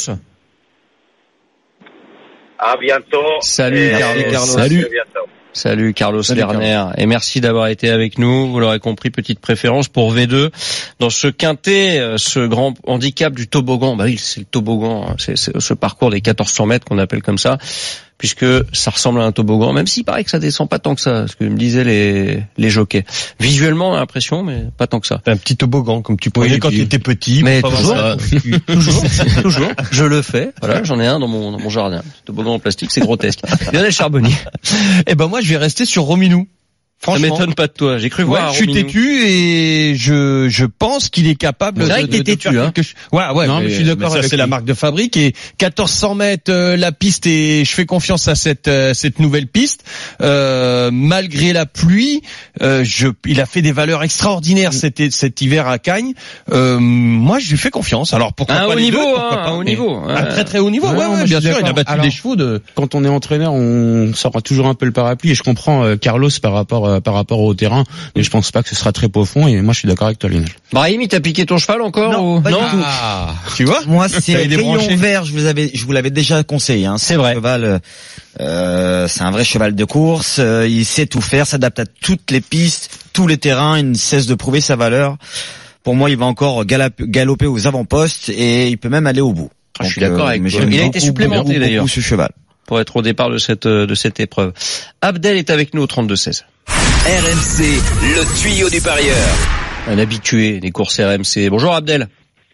À bientôt. Salut Carlos. Carlos. Salut. À bientôt. Salut Carlos Salut, Lerner Carlos. Et merci d'avoir été avec nous. Vous l'aurez compris, petite préférence pour V deux dans ce quintet, ce grand handicap du toboggan. Bah oui, c'est le toboggan, c'est, c'est ce parcours des quatorze cents mètres qu'on appelle comme ça, puisque ça ressemble à un toboggan, même s'il paraît que ça descend pas tant que ça, ce que me disaient les les jockeys. Visuellement, l'impression, mais pas tant que ça. Un petit toboggan comme tu prenais oui, quand tu étais petit. Mais toujours, ça. toujours, toujours. Je le fais. Voilà, j'en ai un dans mon dans mon jardin. Toboggan en plastique, c'est grotesque. Lionel Charbonnier. Eh ben moi, je vais rester sur Rominou. Franchement, ça m'étonne pas de toi. J'ai cru voir. Ouais, je suis Rominou. têtu et je je pense qu'il est capable. C'est vrai de, que t'es de, têtu, de faire hein. quelque chose. Ouais, ouais. Non, mais, mais je suis d'accord mais ça, avec c'est lui. la marque de fabrique et quatorze cents mètres euh, la piste et je fais confiance à cette euh, cette nouvelle piste. Euh, malgré la pluie, euh, je il a fait des valeurs extraordinaires cet cet hiver à Cagnes. Euh, moi, je lui fais confiance. Alors pourquoi Un pas haut les niveau, deux, pourquoi hein, pas, un haut mais- niveau. Un Ouais. très très haut niveau. Ouais, Ouais, non, ouais, mais bien je suis sûr, il a d'accord. battu Alors, des chevaux de. Quand on est entraîneur, on sort toujours un peu le parapluie et je comprends euh, Carlos par rapport euh, par rapport au terrain, mais je pense pas que ce sera très profond et moi je suis d'accord avec toi Lionel. Brahim, il t'a piqué ton cheval encore Non, ou... pas du non tout. Ah, tu vois. Moi, Ça c'est a débranché. Rayon Vert. Je vous avais, je vous l'avais déjà conseillé. Hein. C'est vrai. Un cheval, euh, c'est un vrai cheval de course. Euh, il sait tout faire, s'adapte à toutes les pistes, tous les terrains. Il ne cesse de prouver sa valeur. Pour moi, il va encore galop- galoper aux avant-postes et il peut même aller au bout. Ah, je suis Donc, d'accord avec mais toi. j'aime Il a beaucoup, été supplémenté, beaucoup, d'ailleurs. beaucoup ce cheval. Pour être au départ de cette de cette épreuve. Abdel est avec nous au trente-deux seize. R M C, le tuyau du parieur. Un habitué des courses R M C. Bonjour Abdel.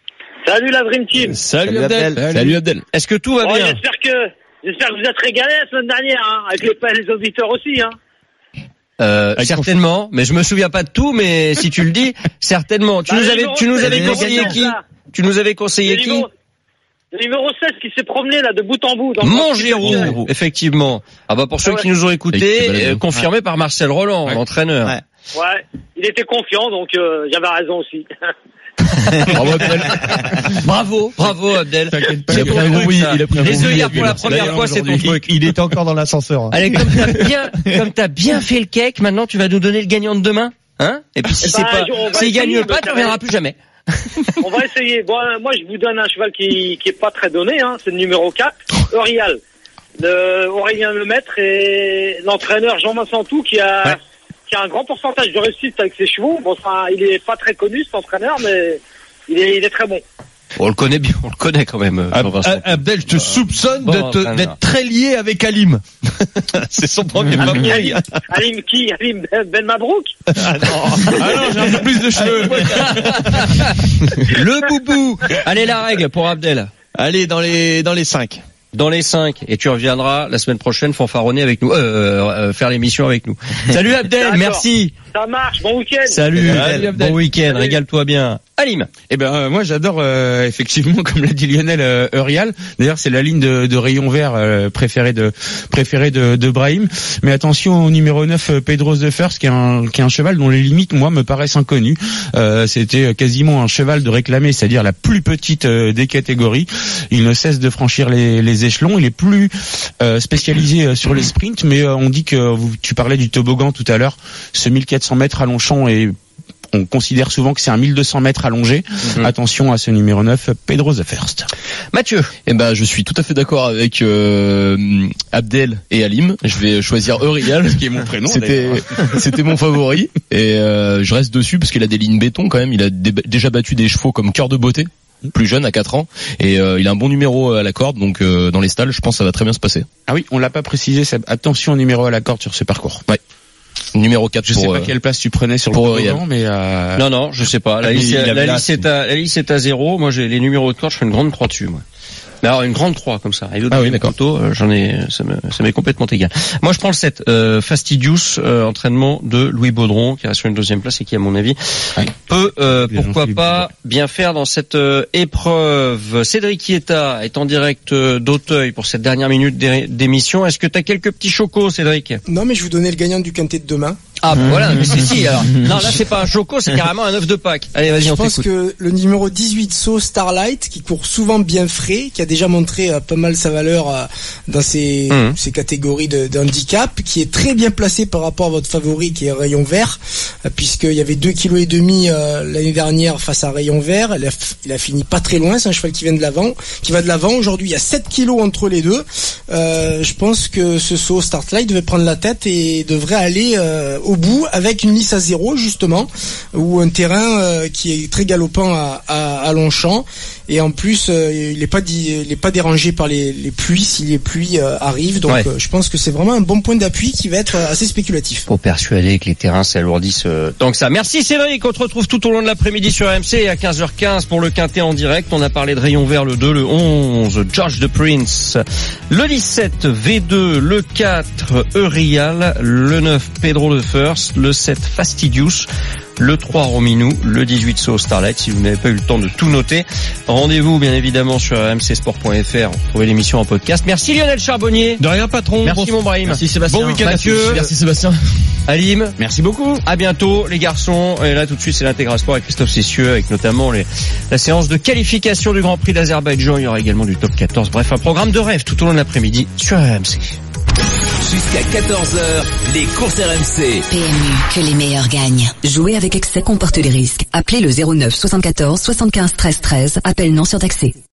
Salut la Dream Team. Salut, Salut, Abdel. Abdel. Salut Abdel. Est-ce que tout va Oh, bien? j'espère que j'espère que vous êtes régalés la semaine dernière, hein, avec les, les auditeurs aussi, hein. Euh, certainement, mais je me souviens pas de tout, mais si tu le dis, certainement. Tu Bah, nous le avais, numéro tu nous seize, avais le conseillé numéro qui? seize, Tu nous avais Le conseillé qui? numéro, le numéro seize qui s'est promené là de bout en bout. Dans le Mon parti Giroud, culturel. effectivement. Ah bah pour ceux Ah ouais. qui nous ont Avec écoutés, Balagon. euh, confirmé par Marcel Roland, Ouais. l'entraîneur. Ouais. Ouais, il était confiant, donc euh, j'avais raison aussi. Bravo Abdel. Bravo, bravo Abdel. T'inquiète pas, C'est il a ton pris un truc, gros oui, ça. il a pris un Les gros oui, œillères il a pour la vu. première D'ailleurs, fois, c'est ton aujourd'hui, truc. Il était encore dans l'ascenseur. hein. Allez, comme t'as bien, comme t'as bien fait le cake, maintenant tu vas nous donner le gagnant de demain, hein? Et puis si Eh c'est ben, pas, je- on va s'il gagne essayer, pas, mais tu ça reviendras va. plus jamais. On va essayer. Bon, euh, moi je vous donne un cheval qui qui est pas très donné, hein. C'est le numéro quatre, Eurial. De Aurélien Lemaître et l'entraîneur Jean Massantou qui a Ouais. qui a un grand pourcentage de réussite avec ses chevaux. Bon, enfin, il est pas très connu cet entraîneur, mais il est il est très bon. On le connaît bien, on le connaît quand même. euh, Ab- Jean-Vincent. Ab- Abdel, je te soupçonne bon de te- entraîneur. d'être très lié avec Alim. C'est son premier papier. Alim, Alim qui Alim Ben Ben Mabrouk. Ah non, j'ai un peu plus de cheveux. Le boubou. Allez, la règle pour Abdel. Allez, dans les dans les cinq. Dans les cinq. Et tu reviendras la semaine prochaine fanfaronner avec nous, euh, euh, faire l'émission avec nous. Salut Abdel, D'accord. merci. Ça marche. Bon week-end. Salut, Salut, Abdel. bon week-end, Salut. régale-toi bien. Alim. Eh ben euh, moi j'adore euh, effectivement, comme l'a dit Lionel, euh, Eurial. D'ailleurs c'est la ligne de, de rayon vert euh, préférée de préférée de, de Brahim. Mais attention au numéro neuf, euh, Pedro the First, qui est un qui est un cheval dont les limites moi me paraissent inconnues. Euh, c'était quasiment un cheval de réclamé, c'est-à-dire la plus petite euh, des catégories. Il ne cesse de franchir les, les échelons. Il est plus euh, spécialisé sur les sprints, mais euh, on dit que vous, tu parlais du toboggan tout à l'heure. Ce mille quatre cents mètres à Longchamp est on considère souvent que c'est un mille deux cents mètres allongé. Mmh. Attention à ce numéro neuf, Pedro the First. Mathieu. Eh ben, je suis tout à fait d'accord avec euh, Abdel et Alim. Je vais choisir Eurial, qui est mon prénom. C'était, c'était mon favori. Et euh, je reste dessus parce qu'il a des lignes béton quand même. Il a dé- déjà battu des chevaux comme Cœur de Beauté, plus jeune à quatre ans, et euh, il a un bon numéro à la corde, donc euh, dans les stalles, je pense que ça va très bien se passer. Ah oui, on l'a pas précisé. Ça... Attention au numéro à la corde sur ce parcours. Ouais. Numéro quatre je pour, sais pas euh, quelle place tu prenais sur pour le toboggan, mais euh... non non je sais pas la liste la liste est à la liste est à zéro. Moi j'ai les numéros de corde, je fais une grande croix dessus moi. Mais alors une grande croix comme ça. Et ah oui, d'accord. Photo, euh, j'en ai, ça me, ça m'est complètement égal. Moi, je prends le sept, euh, Fastidious, euh, entraînement de Louis Baudron, qui reste sur une deuxième place et qui, à mon avis, oui. peut, euh, pourquoi pas, bien faire dans cette euh, épreuve. Cédric Chieta est en direct euh, d'Auteuil pour cette dernière minute d'é- d'émission. Est-ce que tu as quelques petits chocos, Cédric? Non, mais je vais vous donner le gagnant du quintet de demain. Ah bah voilà, mais c'est si alors. Non, là c'est pas un choco, c'est carrément un œuf de Pâques. Allez, vas-y, je on pense t'écoute. que le numéro dix-huit So Starlight, qui court souvent bien frais, qui a déjà montré euh, pas mal sa valeur euh, dans ses, mmh. ses catégories de, d'handicap, qui est très bien placé par rapport à votre favori qui est Rayon Vert, euh, puisqu'il y avait deux kilos et demi euh, l'année dernière face à Rayon Vert. Il a, il a fini pas très loin, c'est un cheval qui vient de l'avant, qui va de l'avant. Aujourd'hui, il y a sept kilos entre les deux. Euh, je pense que ce So Starlight devait prendre la tête et devrait aller euh, au bout avec une lisse à zéro justement, ou un terrain euh, qui est très galopant à, à, à Longchamp, et en plus euh, il est pas di- il est pas dérangé par les, les pluies si les pluies euh, arrivent, donc ouais. euh, je pense que c'est vraiment un bon point d'appui qui va être euh, assez spéculatif. Pour persuader que les terrains s'alourdissent euh, tant que ça. Merci Cédric, on te retrouve tout au long de l'après-midi sur R M C et à quinze heures quinze pour le quintet en direct. On a parlé de Rayon Vert le deux, le onze, George the Prince, le dix-sept V deux, le quatre Eurial, le neuf Pedro the First, le sept Fastidious, le trois Rominou, le dix-huit So Starlight. Si vous n'avez pas eu le temps de tout noter, rendez-vous bien évidemment sur r m c sport point f r. Trouvez l'émission en podcast. Merci Lionel Charbonnier. De rien patron. Merci mon Brahim. Merci Sébastien. Bon week-end Mathieu. Merci Sébastien. Alim. Merci beaucoup. À bientôt les garçons. Et là tout de suite c'est l'Intégral Sport avec Christophe Cessieux, avec notamment les, la séance de qualification du Grand Prix d'Azerbaïdjan. Il y aura également du top quatorze. Bref, un programme de rêve tout au long de l'après-midi sur R M C. Jusqu'à quatorze heures, les courses R M C. P M U, que les meilleurs gagnent. Jouer avec excès comporte des risques. Appelez le zéro neuf soixante-quatorze soixante-quinze treize treize. Appel non surtaxé.